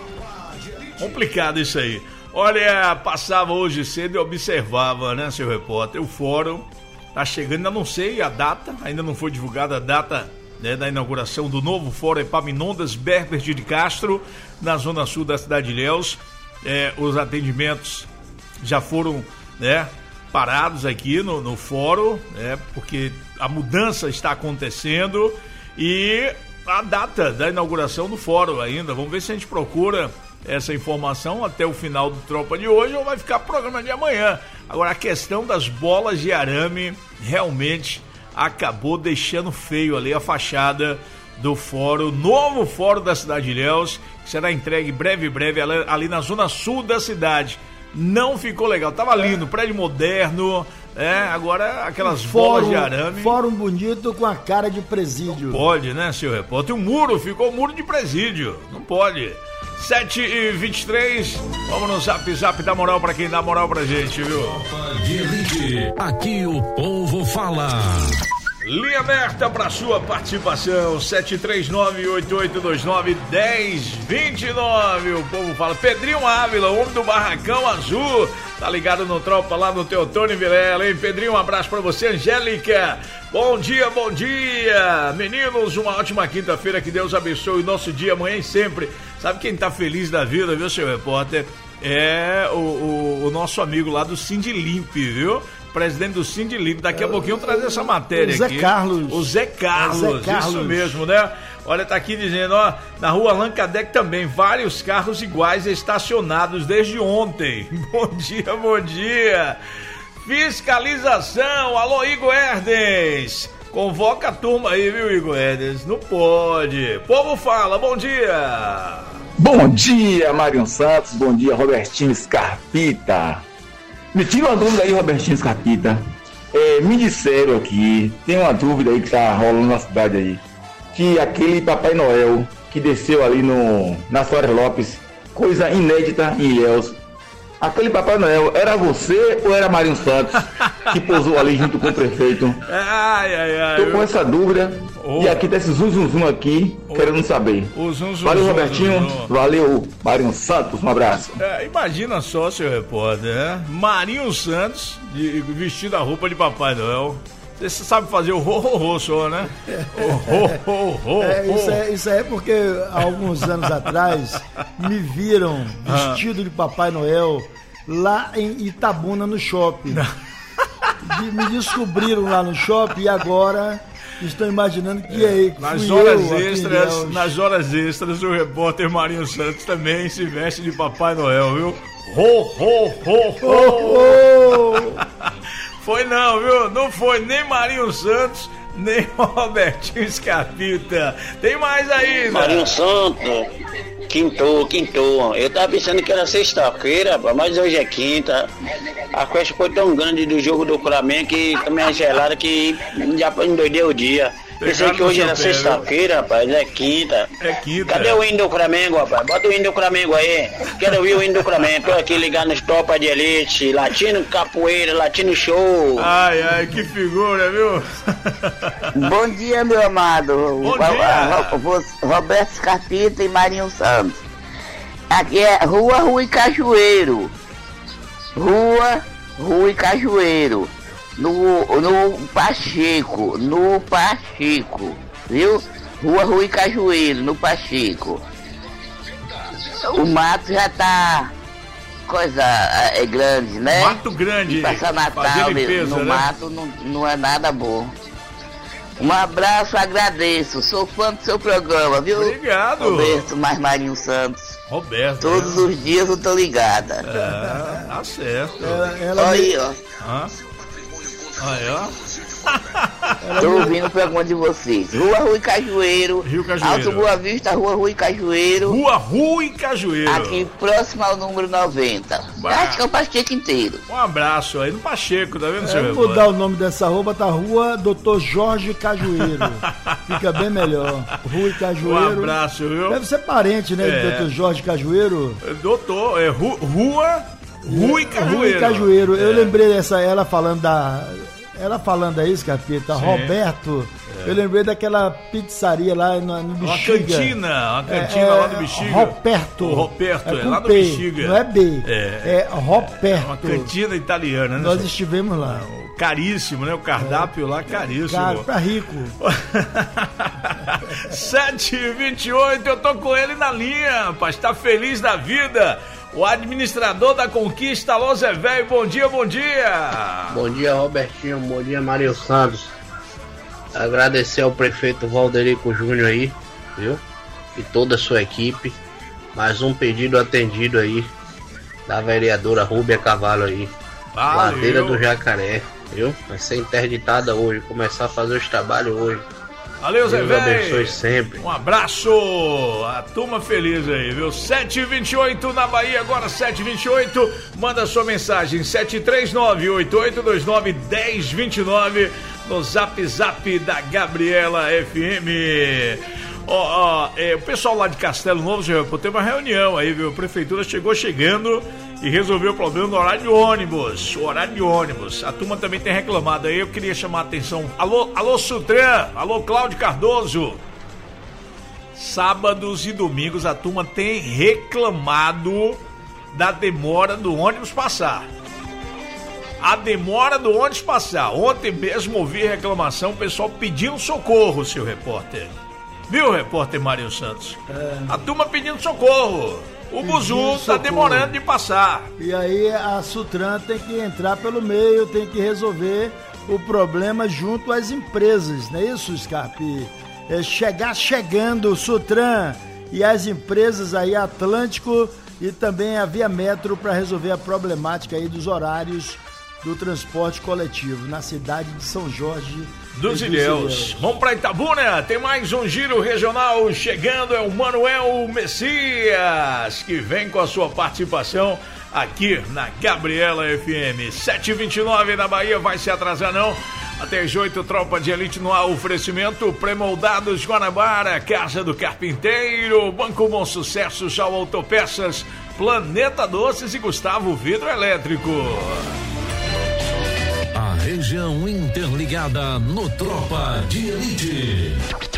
Complicado isso aí. Olha, passava hoje cedo e observava, né, seu repórter, o fórum tá chegando, ainda não sei a data, ainda não foi divulgada a data, né, da inauguração do novo Fórum Epaminondas Berbert de Castro, na zona sul da cidade de Ilhéus. É, os atendimentos já foram, né, parados aqui no, no fórum, né, porque a mudança está acontecendo, e a data da inauguração do fórum ainda, vamos ver se a gente procura essa informação até o final do Tropa de hoje, ou vai ficar programa de amanhã. Agora, a questão das bolas de arame realmente acabou deixando feio ali a fachada do fórum, novo fórum da cidade de Ilhéus, que será entregue breve, breve ali, ali na zona sul da cidade. Não ficou legal, tava lindo, prédio moderno, é, agora aquelas fórum, bolas de arame. Fórum bonito com a cara de presídio. Não pode, né, senhor repórter? O muro, ficou o muro de presídio, não pode. sete e vinte e três, vamos no zap zap, dá moral pra quem dá moral pra gente, viu? Tropa de Elite, aqui o povo fala. Linha aberta para sua participação, sete três nove, oito oito dois nove, um zero dois nove. O povo fala. Pedrinho Ávila, homem do Barracão Azul, tá ligado no Tropa lá no Teotônio Vilela, hein? Pedrinho, um abraço para você. Angélica, bom dia, bom dia. Meninos, uma ótima quinta-feira, que Deus abençoe o nosso dia, amanhã e sempre. Sabe quem tá feliz da vida, viu, seu repórter? É o, o, o nosso amigo lá do Sindilimp, viu? Presidente do Sindilimp. Daqui a pouquinho eu trazer essa matéria o Zé aqui. Carlos. O Zé Carlos. É Zé Carlos. Isso mesmo, né? Olha, tá aqui dizendo, ó, na rua Allan Kardec também, vários carros iguais estacionados desde ontem. Bom dia, bom dia. Fiscalização, alô, Igor Herdens. Convoca a turma aí, viu, Igor Herdens? Não pode. Povo fala, bom dia. Bom dia, Mário Santos. Bom dia, Robertinho Scarpita. Me tira uma dúvida aí, Robertinho Scarpita. É, me disseram aqui, tem uma dúvida aí que tá rolando na cidade aí. que aquele Papai Noel que desceu ali no, na Soares Lopes, coisa inédita em Ilhéus, aquele Papai Noel era você ou era Marinho Santos que pousou ali junto com o prefeito? Ai, ai, ai. Tô com essa dúvida oh. e aqui tá esse zum zum zum aqui, oh. querendo saber. O zum, zum, valeu, zum, Robertinho. Zum, zum. Valeu, Marinho Santos. Um abraço. É, imagina só, seu repórter, né? Marinho Santos de, vestido a roupa de Papai Noel. Você sabe fazer o ro-ro-ro só, né? O ro-ro-ro. É, isso, é, isso é porque há alguns anos atrás me viram vestido de Papai Noel lá em Itabuna, no shopping. De, me descobriram lá no shopping e agora estou imaginando que é, nas horas extras, nas horas extras o repórter Marinho Santos também se veste de Papai Noel, viu? Ro-ro-ro-ro. Foi não, viu? Não foi nem Marinho Santos, nem Robertinho Scarpita. Tem mais aí, né? Marinho Santos, quintou, quintou. Eu tava pensando que era sexta-feira, mas hoje é quinta. A festa foi tão grande do jogo do Flamengo que também é gelada que já endoideu o dia. Pensei que hoje era sexta-feira, rapaz, é quinta. É quinta. Cadê o hino do Flamengo, rapaz? Bota o hino do Flamengo aí. Quero ouvir o hino do Flamengo. Tô aqui ligado nos Tropa de Elite, Latino Capoeira, Latino Show. Ai, ai, que figura, viu? Bom dia, meu amado. Bom dia. Roberto Scarpita e Marinho Santos. Aqui é Rua, Rua e Cajueiro. Rua, Rua e Cajueiro. No, no Pacheco, no Pacheco, viu? Rua Rui Cajueiro, no Pacheco. O mato já tá coisa é grande, né? Mato grande. E passar Natal limpeza, no né? mato não, não é nada bom. Um abraço, agradeço. Sou fã do seu programa, viu? Obrigado. Roberto mais Marinho Santos. Roberto. Todos é. os dias eu tô ligada. É, tá certo. Ela, ela Olha aí, ó. Hã? Aí, ó. Tô ouvindo o programa de vocês. Rua Rui Cajueiro. Rio Cajueiro. Alto Boa Vista, Rua Rui Cajueiro. Rua Rui Cajueiro. Aqui próximo ao número noventa. Bah. Acho que é o Pacheco inteiro. Um abraço aí no Pacheco, tá vendo, é, senhor? Vou mudar o nome dessa rua, tá Rua doutor Jorge Cajueiro. Fica bem melhor. Rui Cajueiro. Um abraço, viu? Deve ser parente, né, é. do doutor Jorge Cajueiro. Doutor, é Ru, Rua Rui Cajueiro. Rui Cajueiro. É. Eu lembrei dessa, ela falando da... Ela falando aí, Scarpita, Roberto, é. eu lembrei daquela pizzaria lá no, no Bexiga. Uma cantina, uma cantina é, lá no Bexiga. Roberto. O Roberto, é, é lá no P, Bexiga. Não é B, é, é Roberto. É uma cantina italiana, né? Nós estivemos lá. Caríssimo, né? O cardápio é. lá caríssimo. Caro, pra rico. sete e vinte e oito, eu tô com ele na linha, rapaz, tá feliz da vida. O administrador da Conquista, alô Zé Velho, bom dia, bom dia. Bom dia, Robertinho, bom dia, Marinho Santos. Agradecer ao prefeito Valderico Júnior aí, viu? E toda a sua equipe. Mais um pedido atendido aí da vereadora Rúbia Cavallo aí. Valeu. Ladeira do Jacaré, viu? Vai ser interditada hoje, começar a fazer os trabalhos hoje. Valeu, Zé Deus abençoe sempre. Um abraço, a turma feliz aí, viu? sete e vinte e oito na Bahia, agora sete e vinte e oito. Manda sua mensagem sete três nove, oito oito dois nove, um zero dois nove no Zap Zap da Gabriela F M. Ó, ó, é, o pessoal lá de Castelo Novo, já tem uma reunião aí, viu? A prefeitura chegou chegando e resolveu o problema do horário de ônibus. O horário de ônibus. A turma também tem reclamado aí. Eu queria chamar a atenção. Alô, alô, Sutran. Alô, Cláudio Cardoso. Sábados e domingos a turma tem reclamado da demora do ônibus passar. A demora do ônibus passar. Ontem mesmo ouvi reclamação, o pessoal pedindo socorro, seu repórter. Viu, repórter Mário Santos? É. A turma pedindo socorro. O buzu tá demorando de passar. E aí a Sutran tem que entrar pelo meio, tem que resolver o problema junto às empresas, não é isso, Scarpi? É chegar chegando o Sutran e as empresas aí, Atlântico e também a Via Metro, para resolver a problemática aí dos horários do transporte coletivo na cidade de São Jorge dos Ilhéus. Vamos para Itabuna, tem mais um giro regional chegando, é o Manuel Messias, que vem com a sua participação aqui na Gabriela F M. sete e vinte e nove na Bahia, vai se atrasar não. Até às oito, Tropa de Elite no ar, oferecimento Premoldados Guanabara, Casa do Carpinteiro, Banco Bom Sucesso, Jau Autopeças, Planeta Doces e Gustavo Vidro Elétrico. A região interligada no Tropa de Elite.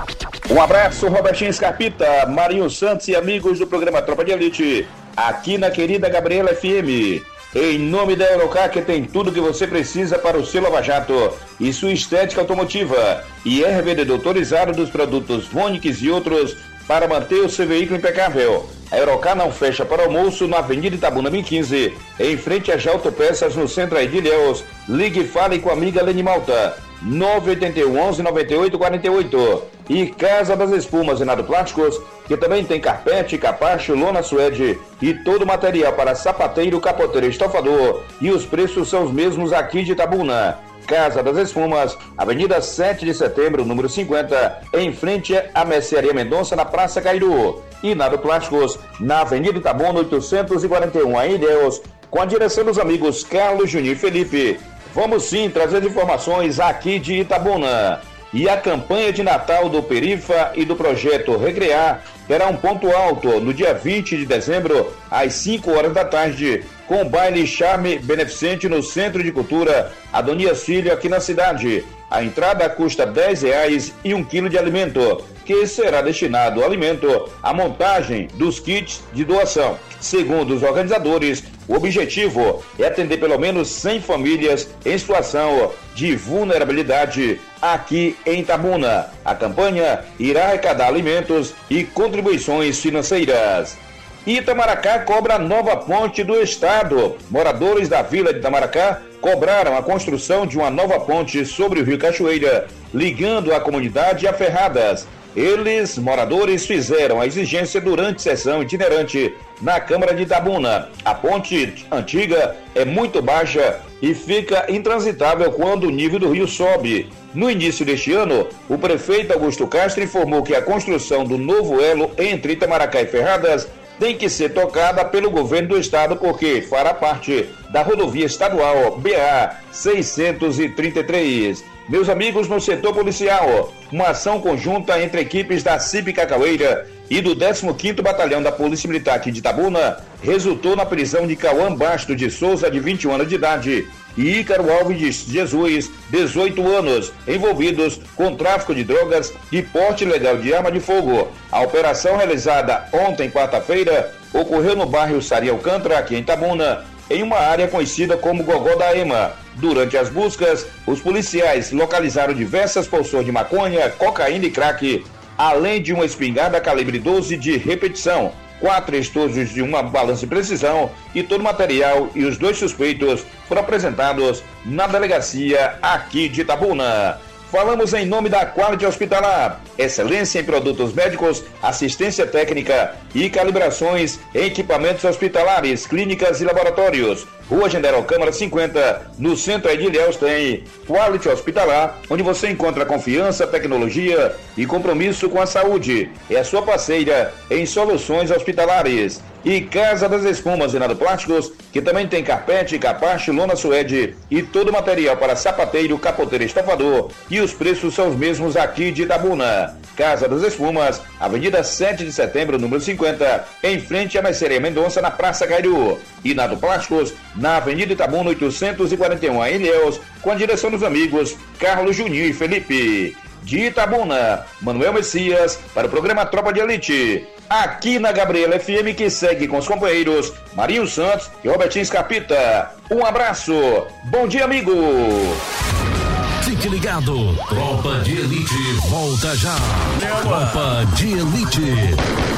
Um abraço, Robertinho Scarpita, Marinho Santos e amigos do programa Tropa de Elite, aqui na querida Gabriela F M. Em nome da Eurocar, que tem tudo que você precisa para o seu Lava Jato e sua estética automotiva, e é revendedor autorizado dos produtos Vonix e outros para manter o seu veículo impecável. A Eurocar não fecha para almoço na Avenida Itabuna mil e quinze, em frente a Autopeças, no centro aí de Ilhéus. Ligue e fale com a amiga Lene Malta, nove oito um, onze, nove oito quatro oito. E Casa das Espumas e Nado Plásticos, que também tem carpete, capacho, lona suede e todo o material para sapateiro, capoteiro e estofador. E os preços são os mesmos aqui de Itabuna. Casa das Espumas, Avenida sete de setembro, número cinquenta, em frente à Mercearia Mendonça, na Praça Cairu. E Nado Plásticos, na Avenida Itabuna oitocentos e quarenta e um, em Ilhéus, com a direção dos amigos Carlos, Juninho e Felipe. Vamos sim trazer informações aqui de Itabuna. E a campanha de Natal do Perifa e do Projeto Recrear terá um ponto alto no dia vinte de dezembro, às cinco horas da tarde, com o baile Charme Beneficente no Centro de Cultura Adonias Filho, aqui na cidade. A entrada custa dez reais e um quilo de alimento, que será destinado ao alimento à montagem dos kits de doação. Segundo os organizadores, o objetivo é atender pelo menos cem famílias em situação de vulnerabilidade aqui em Itabuna. A campanha irá arrecadar alimentos e contribuições financeiras. Itamaracá cobra nova ponte do estado. Moradores da vila de Itamaracá cobraram a construção de uma nova ponte sobre o rio Cachoeira, ligando a comunidade a Ferradas. Eles, moradores, fizeram a exigência durante sessão itinerante na Câmara de Itabuna. A ponte antiga é muito baixa e fica intransitável quando o nível do rio sobe. No início deste ano, o prefeito Augusto Castro informou que a construção do novo elo entre Itamaracá e Ferradas tem que ser tocada pelo governo do estado, porque fará parte da rodovia estadual B A seiscentos e trinta e três. Meus amigos, no setor policial, uma ação conjunta entre equipes da C I P Cacaueira e do décimo quinto Batalhão da Polícia Militar aqui de Itabuna resultou na prisão de Cauã Basto de Souza, de vinte e um anos de idade, e Ícaro Alves de Jesus, dezoito anos, envolvidos com tráfico de drogas e porte ilegal de arma de fogo. A operação, realizada ontem, quarta-feira, ocorreu no bairro Sari Alcântara, aqui em Itabuna, em uma área conhecida como Gogó da Ema. Durante as buscas, os policiais localizaram diversas porções de maconha, cocaína e crack, além de uma espingarda calibre doze de repetição, quatro estojos de uma balança de precisão e todo o material, e os dois suspeitos foram apresentados na delegacia aqui de Itabuna. Falamos em nome da Quality Hospitalar, excelência em produtos médicos, assistência técnica e calibrações em equipamentos hospitalares, clínicas e laboratórios. Rua General Câmara cinquenta, no centro aí de Ilhéus, tem Quality Hospitalar, onde você encontra confiança, tecnologia e compromisso com a saúde. É a sua parceira em soluções hospitalares. E Casa das Espumas e Nado Plásticos, que também tem carpete, capacho, lona suede e todo o material para sapateiro, capoteiro e estofador. E os preços são os mesmos aqui de Itabuna. Casa das Espumas, Avenida sete de setembro, número cinquenta, em frente à Mercearia Mendonça, na Praça Cairu. E Nado Plásticos, na Avenida Itabuna oitocentos e quarenta e um, em Ilhéus, com a direção dos amigos Carlos, Juninho e Felipe. De Itabuna, Manuel Messias, para o programa Tropa de Elite. Aqui na Gabriela F M, que segue com os companheiros Marinho Santos e Robertinho Scarpita. Um abraço. Bom dia, amigo. Fique ligado. Tropa de Elite volta já. Tropa de Elite.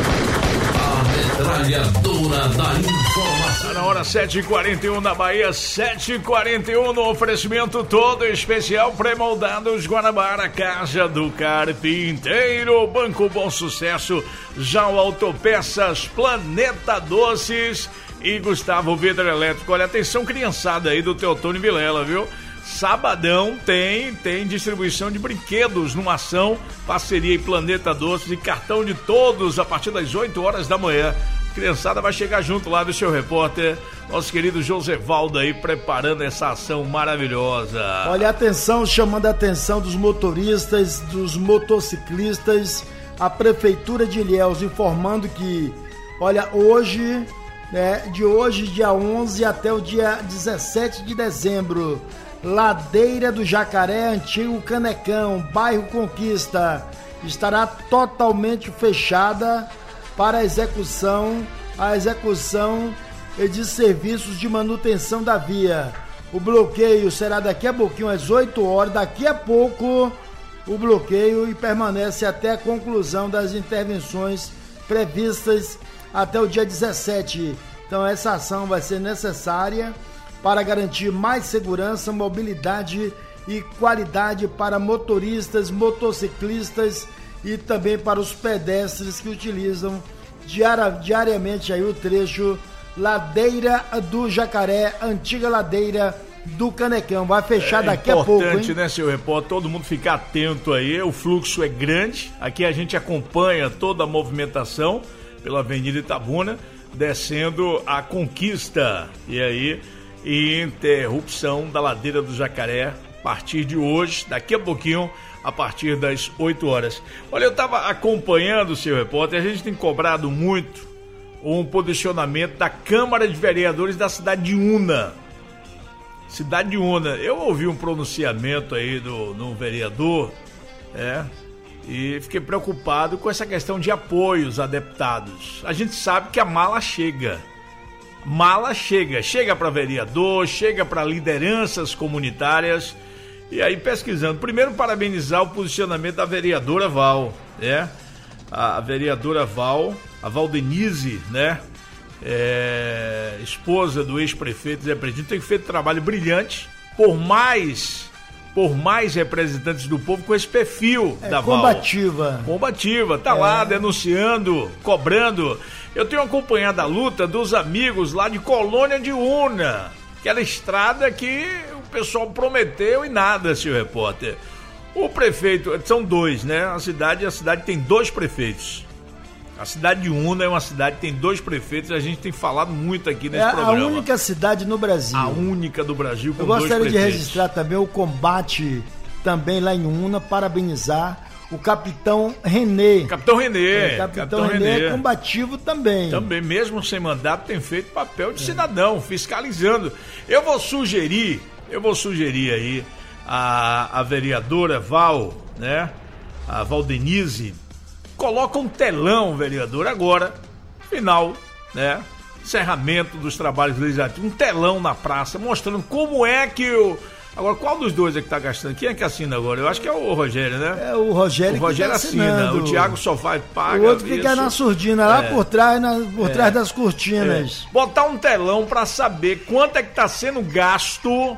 A metralhadora da informação. Tá na hora sete e quarenta e um na Bahia, sete e quarenta e um no oferecimento todo especial Premoldados Guanabara, Casa do Carpinteiro, Banco Bom Sucesso, Jau Autopeças, Planeta Doces e Gustavo Vidro Elétrico. Olha, atenção criançada aí do Teotônio Vilela, viu? Sabadão tem, tem distribuição de brinquedos numa ação, parceria em Planeta Doces e cartão de todos a partir das oito horas da manhã. Criançada vai chegar junto lá do seu repórter, nosso querido Josevaldo aí, preparando essa ação maravilhosa. Olha, atenção, chamando a atenção dos motoristas, dos motociclistas, a Prefeitura de Ilhéus informando que, olha, hoje, né, de hoje, dia onze até o dia dezessete de dezembro, Ladeira do Jacaré, Antigo Canecão, bairro Conquista, estará totalmente fechada para a execução, a execução de serviços de manutenção da via. O bloqueio será daqui a pouquinho às oito horas, daqui a pouco o bloqueio, e permanece até a conclusão das intervenções previstas até o dia dezessete. Então essa ação vai ser necessária para garantir mais segurança, mobilidade e qualidade para motoristas, motociclistas e também para os pedestres que utilizam diari- diariamente aí o trecho Ladeira do Jacaré, antiga Ladeira do Canecão. Vai fechar é daqui a pouco, hein? Importante, né, seu repórter? Todo mundo ficar atento aí. O fluxo é grande. Aqui a gente acompanha toda a movimentação pela Avenida Itabuna, descendo a Conquista. E aí, interrupção da Ladeira do Jacaré a partir de hoje, daqui a pouquinho, a partir das oito horas. Olha, eu estava acompanhando o seu repórter, a gente tem cobrado muito um posicionamento da Câmara de Vereadores da cidade de Una. Cidade de Una. Eu ouvi um pronunciamento aí do, do vereador, é, e fiquei preocupado com essa questão de apoios a deputados. A gente sabe que a mala chega. Mala chega. Chega para vereador, chega para lideranças comunitárias. E aí, pesquisando, primeiro parabenizar o posicionamento da vereadora Val, né? A, a vereadora Val, a Valdenise, né? É, esposa do ex-prefeito Zé Predinho, tem feito trabalho brilhante, por mais, por mais representantes do povo com esse perfil é, da Val. Combativa. Combativa, tá é. lá denunciando, cobrando. Eu tenho acompanhado a luta dos amigos lá de Colônia de Una, aquela estrada que o pessoal prometeu e nada, senhor repórter. O prefeito, são dois, né? A cidade, a cidade tem dois prefeitos. A cidade de Una é uma cidade que tem dois prefeitos, a gente tem falado muito aqui nesse é programa. É a única cidade no Brasil. A única do Brasil com Eu dois prefeitos. Eu gostaria de registrar também o combate também lá em Una, parabenizar o capitão Renê. Capitão Renê. É, capitão, capitão Renê, Renê é combativo também. Também, mesmo sem mandato, tem feito papel de cidadão, fiscalizando. Eu vou sugerir, eu vou sugerir aí a, a vereadora Val, né? A Valdenise, coloca um telão, vereador, agora, final, né? Encerramento dos trabalhos legislativos, um telão na praça, mostrando como é que o... Agora, qual dos dois é que tá gastando? Quem é que assina agora? Eu acho que é o Rogério, né? É o Rogério, o Rogério que tá assina, assinando. O Thiago só vai, paga. O outro fica isso. na surdina, lá é. por trás, na, por é. trás das cortinas. É. Botar um telão para saber quanto é que tá sendo gasto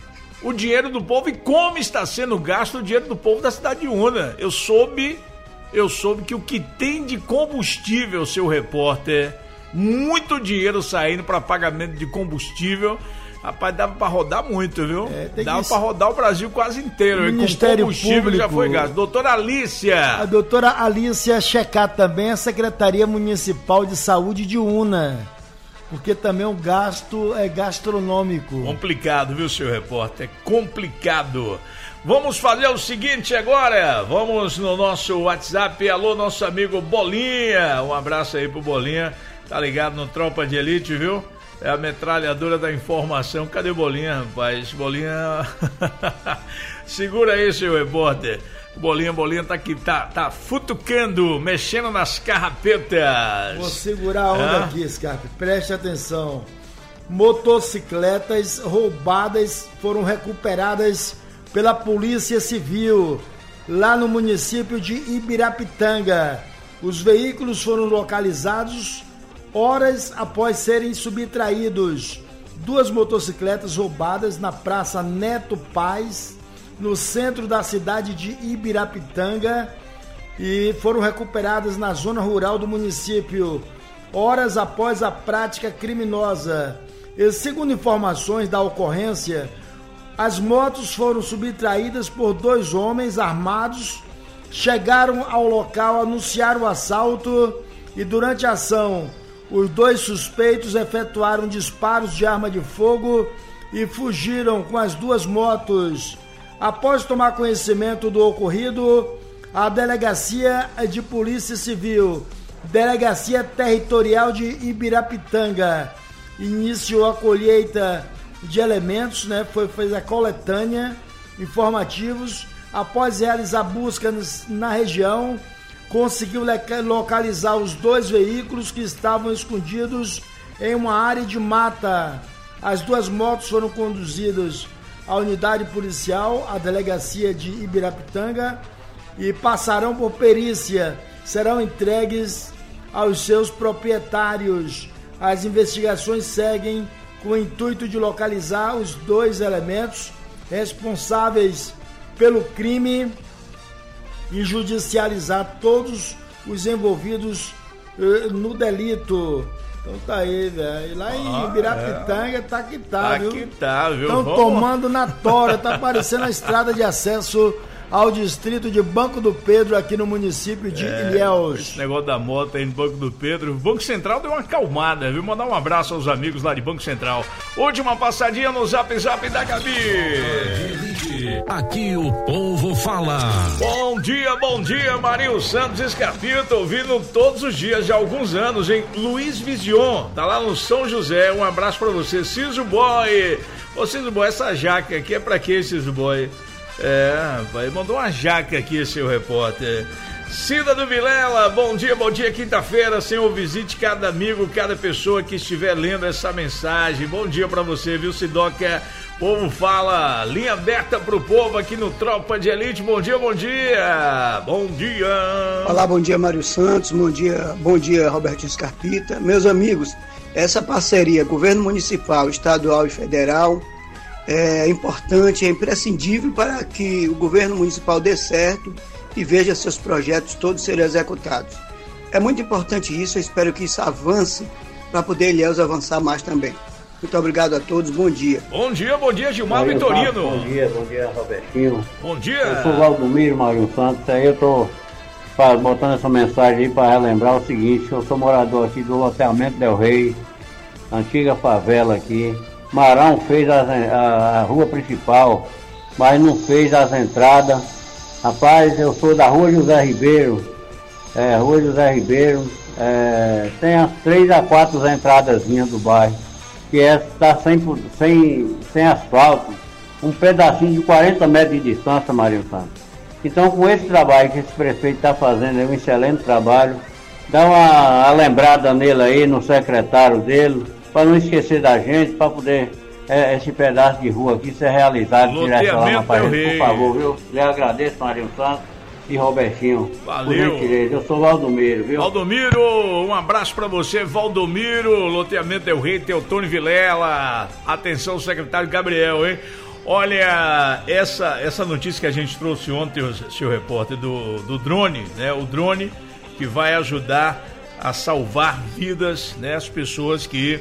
o dinheiro do povo e como está sendo gasto o dinheiro do povo da cidade de Una. Eu soube, eu soube que o que tem de combustível, seu repórter, muito dinheiro saindo para pagamento de combustível. Rapaz, dava pra rodar muito, viu? É, dava que... pra rodar o Brasil quase inteiro. O Ministério com combustível Público, já foi gasto. Doutora Alícia. A doutora Alícia checar também a Secretaria Municipal de Saúde de Una, porque também o gasto é gastronômico. Complicado, viu, senhor repórter? É complicado. Vamos fazer o seguinte agora. Vamos no nosso WhatsApp. Alô, nosso amigo Bolinha. Um abraço aí pro Bolinha. Tá ligado no Tropa de Elite, viu? É a metralhadora da informação. Cadê Bolinha, rapaz? Bolinha... Segura aí, seu repórter. Bolinha, Bolinha tá aqui, tá, tá futucando, mexendo nas carrapetas. Vou segurar a onda ah? aqui, Scarpe. Preste atenção. Motocicletas roubadas foram recuperadas pela Polícia Civil lá no município de Ibirapitanga. Os veículos foram localizados horas após serem subtraídos. Duas motocicletas roubadas na Praça Neto Paz, no centro da cidade de Ibirapitanga, e foram recuperadas na zona rural do município, horas após a prática criminosa. E, segundo informações da ocorrência, as motos foram subtraídas por dois homens armados, chegaram ao local, anunciaram o assalto e durante a ação Os dois suspeitos efetuaram disparos de arma de fogo e fugiram com as duas motos. Após tomar conhecimento do ocorrido, a Delegacia de Polícia Civil, Delegacia Territorial de Ibirapitanga, iniciou a colheita de elementos, né? Foi fez a coletânea, informativos. Após realizar buscas na região, conseguiu localizar os dois veículos que estavam escondidos em uma área de mata. As duas motos foram conduzidas à unidade policial, à delegacia de Ibirapitanga, e passarão por perícia. Serão entregues aos seus proprietários. As investigações seguem com o intuito de localizar os dois elementos responsáveis pelo crime e judicializar todos os envolvidos uh, no delito. Então tá aí, velho. Lá em ah, Ibirapitanga é. tá que tá, tá viu? que tá, viu? Estão tomando na tora, tá parecendo a estrada de acesso ao distrito de Banco do Pedro, aqui no município de é, Ilhéus. Esse negócio da moto aí no Banco do Pedro. O Banco Central deu uma acalmada, viu? Mandar um abraço aos amigos lá de Banco Central. Última passadinha no Zap Zap da Gabi. Aqui o povo fala. Bom dia, bom dia, Marinho Santos Escarpito, ouvindo todos os dias, já há alguns anos, hein? Luiz Vision, tá lá no São José. Um abraço pra você, Ciso Boy. Ô, Ciso Boy, essa jaca aqui é pra quê, Ciso Boy? É, vai, mandou uma jaca aqui, seu repórter. Cida do Vilela, bom dia, bom dia, quinta-feira, Senhor, visite cada amigo, cada pessoa que estiver lendo essa mensagem. Bom dia pra você, viu, Sidoca? Povo fala, linha aberta pro povo aqui no Tropa de Elite. Bom dia, bom dia, bom dia. Olá, bom dia, Mário Santos, bom dia, bom dia, Robertinho Scarpita. Meus amigos, essa parceria governo municipal, estadual e federal é importante, é imprescindível para que o governo municipal dê certo e veja seus projetos todos serem executados. É muito importante isso, eu espero que isso avance para poder Ilhéus avançar mais também. Muito obrigado a todos, bom dia. Bom dia, bom dia, Gilmar Mário Vitorino. Santos, bom dia, bom dia, Robertinho. Bom dia. Eu sou Valdomiro Mário Santos, aí eu tô botando essa mensagem aí para relembrar o seguinte: eu sou morador aqui do loteamento Del Rey, antiga favela aqui. Marão fez a, a, a rua principal, mas não fez as entradas. Rapaz, eu sou da rua José Ribeiro, é, rua José Ribeiro, é, tem as três a quatro entradazinhas do bairro, que está sem, sem, sem asfalto, um pedacinho de quarenta metros de distância, Marinho Santos. Então, com esse trabalho que esse prefeito está fazendo, é um excelente trabalho, dá uma, uma lembrada nele aí, no secretário dele, para não esquecer da gente, para poder é, esse pedaço de rua aqui ser realizado direto lá na parede, por favor, viu? Eu agradeço, Marinho Santos e Robertinho. Valeu. Por gentileza, eu sou Valdomiro, viu? Valdomiro, um abraço pra você, Valdomiro, loteamento Del Rey, Teotônio Vilela. Atenção, secretário Gabriel, hein? Olha, essa, essa notícia que a gente trouxe ontem, seu repórter, do, do drone, né? O drone que vai ajudar a salvar vidas, né? As pessoas que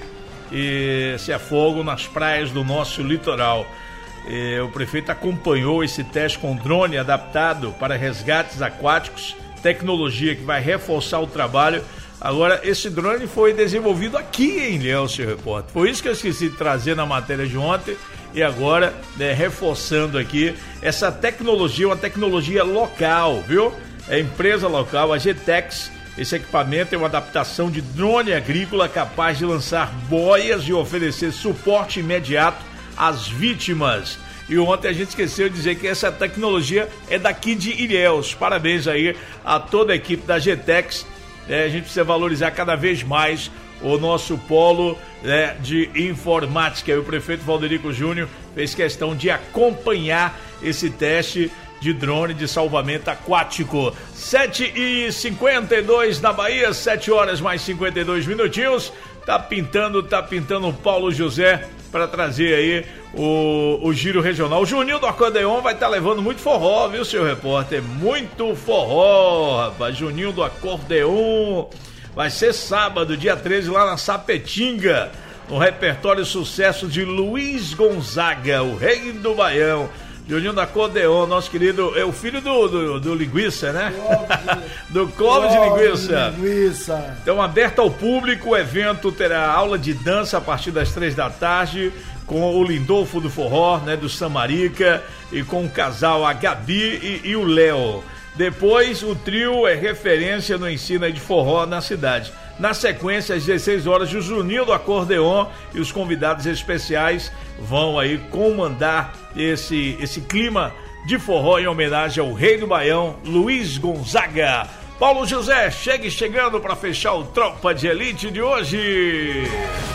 e, se afogam nas praias do nosso litoral. E, o prefeito acompanhou esse teste com drone adaptado para resgates aquáticos, tecnologia que vai reforçar o trabalho. Agora, esse drone foi desenvolvido aqui em Ilhéus, seu repórter. Foi isso que eu esqueci de trazer na matéria de ontem. E agora, né, reforçando aqui essa tecnologia, uma tecnologia local, viu? É empresa local, a G-Tex. Esse equipamento é uma adaptação de drone agrícola capaz de lançar boias e oferecer suporte imediato às vítimas. E ontem a gente esqueceu de dizer que essa tecnologia é daqui de Ilhéus. Parabéns aí a toda a equipe da G-Tex. É, a gente precisa valorizar cada vez mais o nosso polo, né, de informática. E o prefeito Valderico Júnior fez questão de acompanhar esse teste de drone de salvamento aquático. sete e cinquenta e dois na Bahia, sete horas mais cinquenta e dois minutinhos. Tá pintando, tá pintando o Paulo José para trazer aí o, o giro regional. O Juninho do Acordeon vai estar tá levando muito forró, viu, seu repórter? Muito forró, rapaz. Juninho do Acordeon. Vai ser sábado, dia treze, lá na Sapetinga, no repertório sucesso de Luiz Gonzaga, o rei do Baião. Juninho do Acordeon, nosso querido, é o filho do, do, do Linguiça, né? Do Clóvis de Linguiça. Linguiça. Então, aberto ao público, o evento terá aula de dança a partir das três da tarde, com o Lindolfo do Forró, né, do Samarica, e com o casal a Gabi e, e o Léo. Depois, o trio é referência no ensino de forró na cidade. Na sequência, às dezesseis horas, o Juninho do Acordeon e os convidados especiais vão aí comandar esse, esse clima de forró em homenagem ao rei do Baião, Luiz Gonzaga. Paulo José, chegue chegando para fechar o Tropa de Elite de hoje.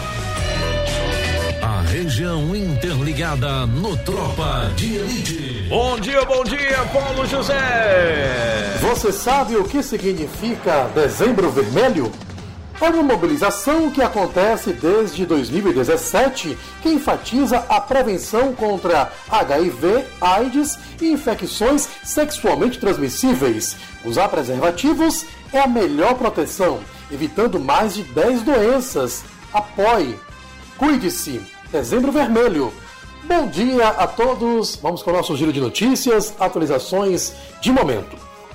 A região interligada no Tropa de Elite. Bom dia, bom dia, Paulo José. Você sabe o que significa Dezembro Vermelho? É uma mobilização que acontece desde dois mil e dezessete, que enfatiza a prevenção contra H I V, AIDS e infecções sexualmente transmissíveis. Usar preservativos é a melhor proteção, evitando mais de dez doenças. Apoie. Cuide-se. Dezembro Vermelho. Bom dia a todos. Vamos com o nosso giro de notícias, atualizações de momento.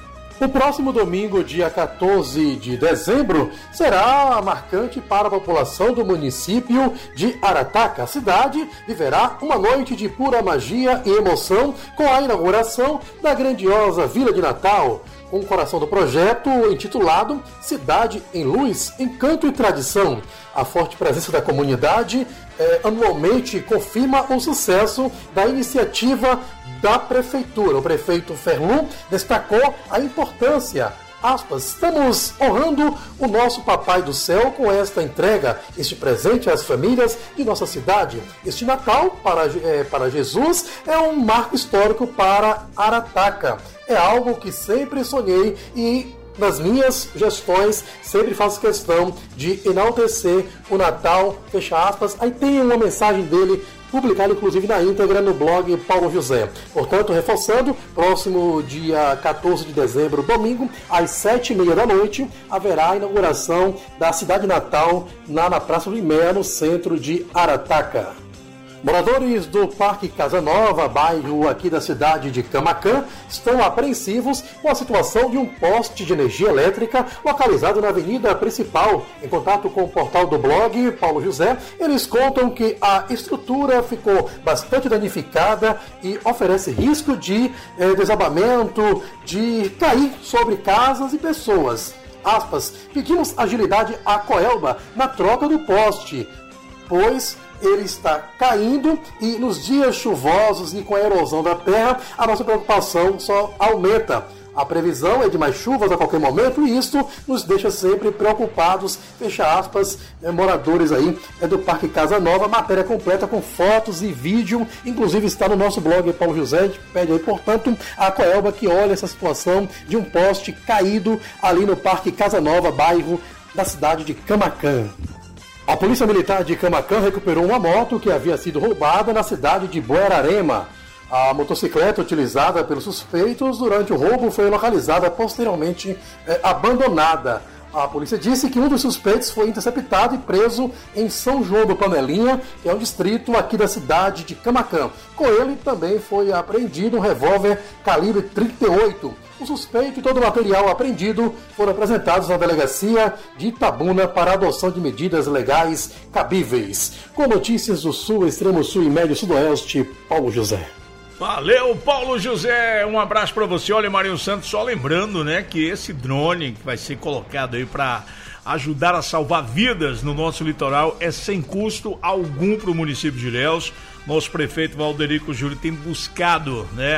O próximo domingo, dia quatorze de dezembro, será marcante para a população do município de Arataca. A cidade viverá uma noite de pura magia e emoção com a inauguração da grandiosa Vila de Natal, com o coração do projeto intitulado Cidade em Luz, Encanto e Tradição. A forte presença da comunidade eh, anualmente confirma o sucesso da iniciativa da Prefeitura. O prefeito Ferlum destacou a importância, aspas, estamos honrando o nosso Papai do Céu com esta entrega, este presente às famílias de nossa cidade. Este Natal para, é, para Jesus é um marco histórico para Arataca. É algo que sempre sonhei e nas minhas gestões sempre faço questão de enaltecer o Natal, fecha aspas. Aí tem uma mensagem dele publicado inclusive na íntegra no blog Paulo José. Portanto, reforçando, próximo dia quatorze de dezembro, domingo, às sete e meia da noite, haverá a inauguração da Cidade Natal na, na Praça do Imé, no centro de Arataca. Moradores do Parque Casa Nova, bairro aqui da cidade de Camaquã, estão apreensivos com a situação de um poste de energia elétrica localizado na avenida principal. Em contato com o portal do blog Paulo José, eles contam que a estrutura ficou bastante danificada e oferece risco de eh, desabamento, de cair sobre casas e pessoas. Aspas, pedimos agilidade à Coelba na troca do poste, pois ele está caindo e nos dias chuvosos e com a erosão da terra, a nossa preocupação só aumenta. A previsão é de mais chuvas a qualquer momento e isso nos deixa sempre preocupados, fecha aspas, é, moradores aí é do Parque Casa Nova. Matéria completa com fotos e vídeo, inclusive está no nosso blog Paulo José. A gente pede aí, portanto, a Coelba que olha essa situação de um poste caído ali no Parque Casa Nova, bairro da cidade de Camaquã. A Polícia Militar de Camaquã recuperou uma moto que havia sido roubada na cidade de Buerarema. A motocicleta utilizada pelos suspeitos durante o roubo foi localizada posteriormente eh, abandonada. A polícia disse que um dos suspeitos foi interceptado e preso em São João do Panelinha, que é um distrito aqui da cidade de Camaquã. Com ele também foi apreendido um revólver calibre trinta e oito. O suspeito e todo o material apreendido foram apresentados na delegacia de Itabuna para adoção de medidas legais cabíveis. Com notícias do Sul, Extremo Sul e Médio Sudoeste, Paulo José. Valeu, Paulo José, um abraço para você. Olha, Marinho Santos, só lembrando, né, que esse drone que vai ser colocado aí para ajudar a salvar vidas no nosso litoral é sem custo algum para o município de Ilhéus. Nosso prefeito Valderico Júlio tem buscado, né,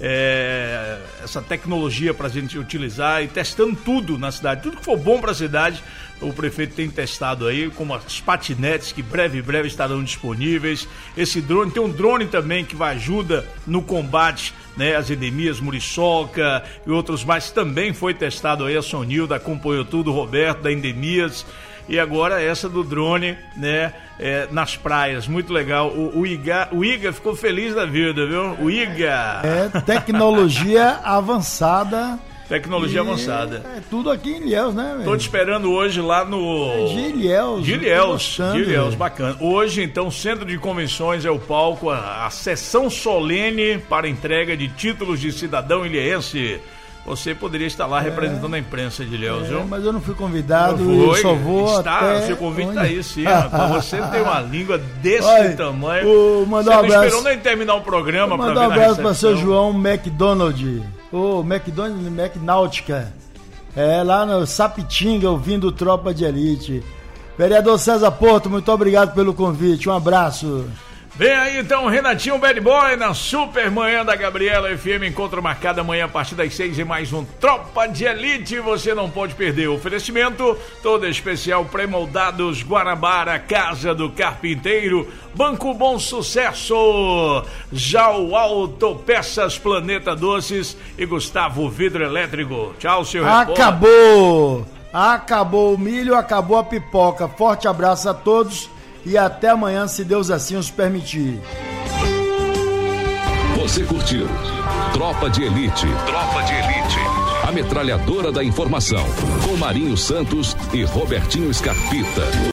é, essa tecnologia para a gente utilizar e testando tudo na cidade, tudo que for bom para a cidade. O prefeito tem testado aí, como as patinetes que breve, breve estarão disponíveis. Esse drone, tem um drone também que vai ajuda no combate, né, as endemias, muriçoca e outros mais. Também foi testado aí, a Sonilda acompanhou tudo, o Roberto da Endemias. E agora essa do drone, né, é, nas praias, muito legal. O, o, Iga, o Iga ficou feliz da vida, viu? O Iga. É tecnologia avançada Tecnologia E avançada. É tudo aqui em Ilhéus, né, velho? Tô te esperando hoje lá no... É de Ilhéus. De eu tô Ilhéus, gostando, de Ilhéus, velho. bacana. Hoje, então, Centro de Convenções é o palco, a, a sessão solene para entrega de títulos de cidadão ilhéense. Você poderia estar lá É. representando a imprensa de Ilhéus, É, viu? mas eu não fui convidado, Não foi, eu só vou está, até... o seu convite onde- tá aí, sim. Rapaz. Você tem uma língua desse Olha, tamanho. ô, mandar Você um não abraço. esperou nem terminar o programa para ver Mandar um na abraço para recepção. seu João McDonald. Ô, McDonald, McNautica. É, lá no Sapitinga, ouvindo Tropa de Elite. Vereador César Porto, muito obrigado pelo convite. Um abraço. Vem aí então, Renatinho Bad Boy na Super Manhã da Gabriela F M. Encontro marcado amanhã a partir das seis e mais um Tropa de Elite. Você não pode perder o oferecimento. Todo especial pré-moldados Guanabara, Casa do Carpinteiro, Banco Bom Sucesso, Jau Autopeças Planeta Doces e Gustavo Vidro Elétrico. Tchau, seu repórter. Acabou! Acabou o milho, acabou a pipoca. Forte abraço a todos e até amanhã, se Deus assim os permitir. Você curtiu Tropa de Elite. Tropa de Elite. A metralhadora da informação. Com Marinho Santos e Robertinho Scarpita.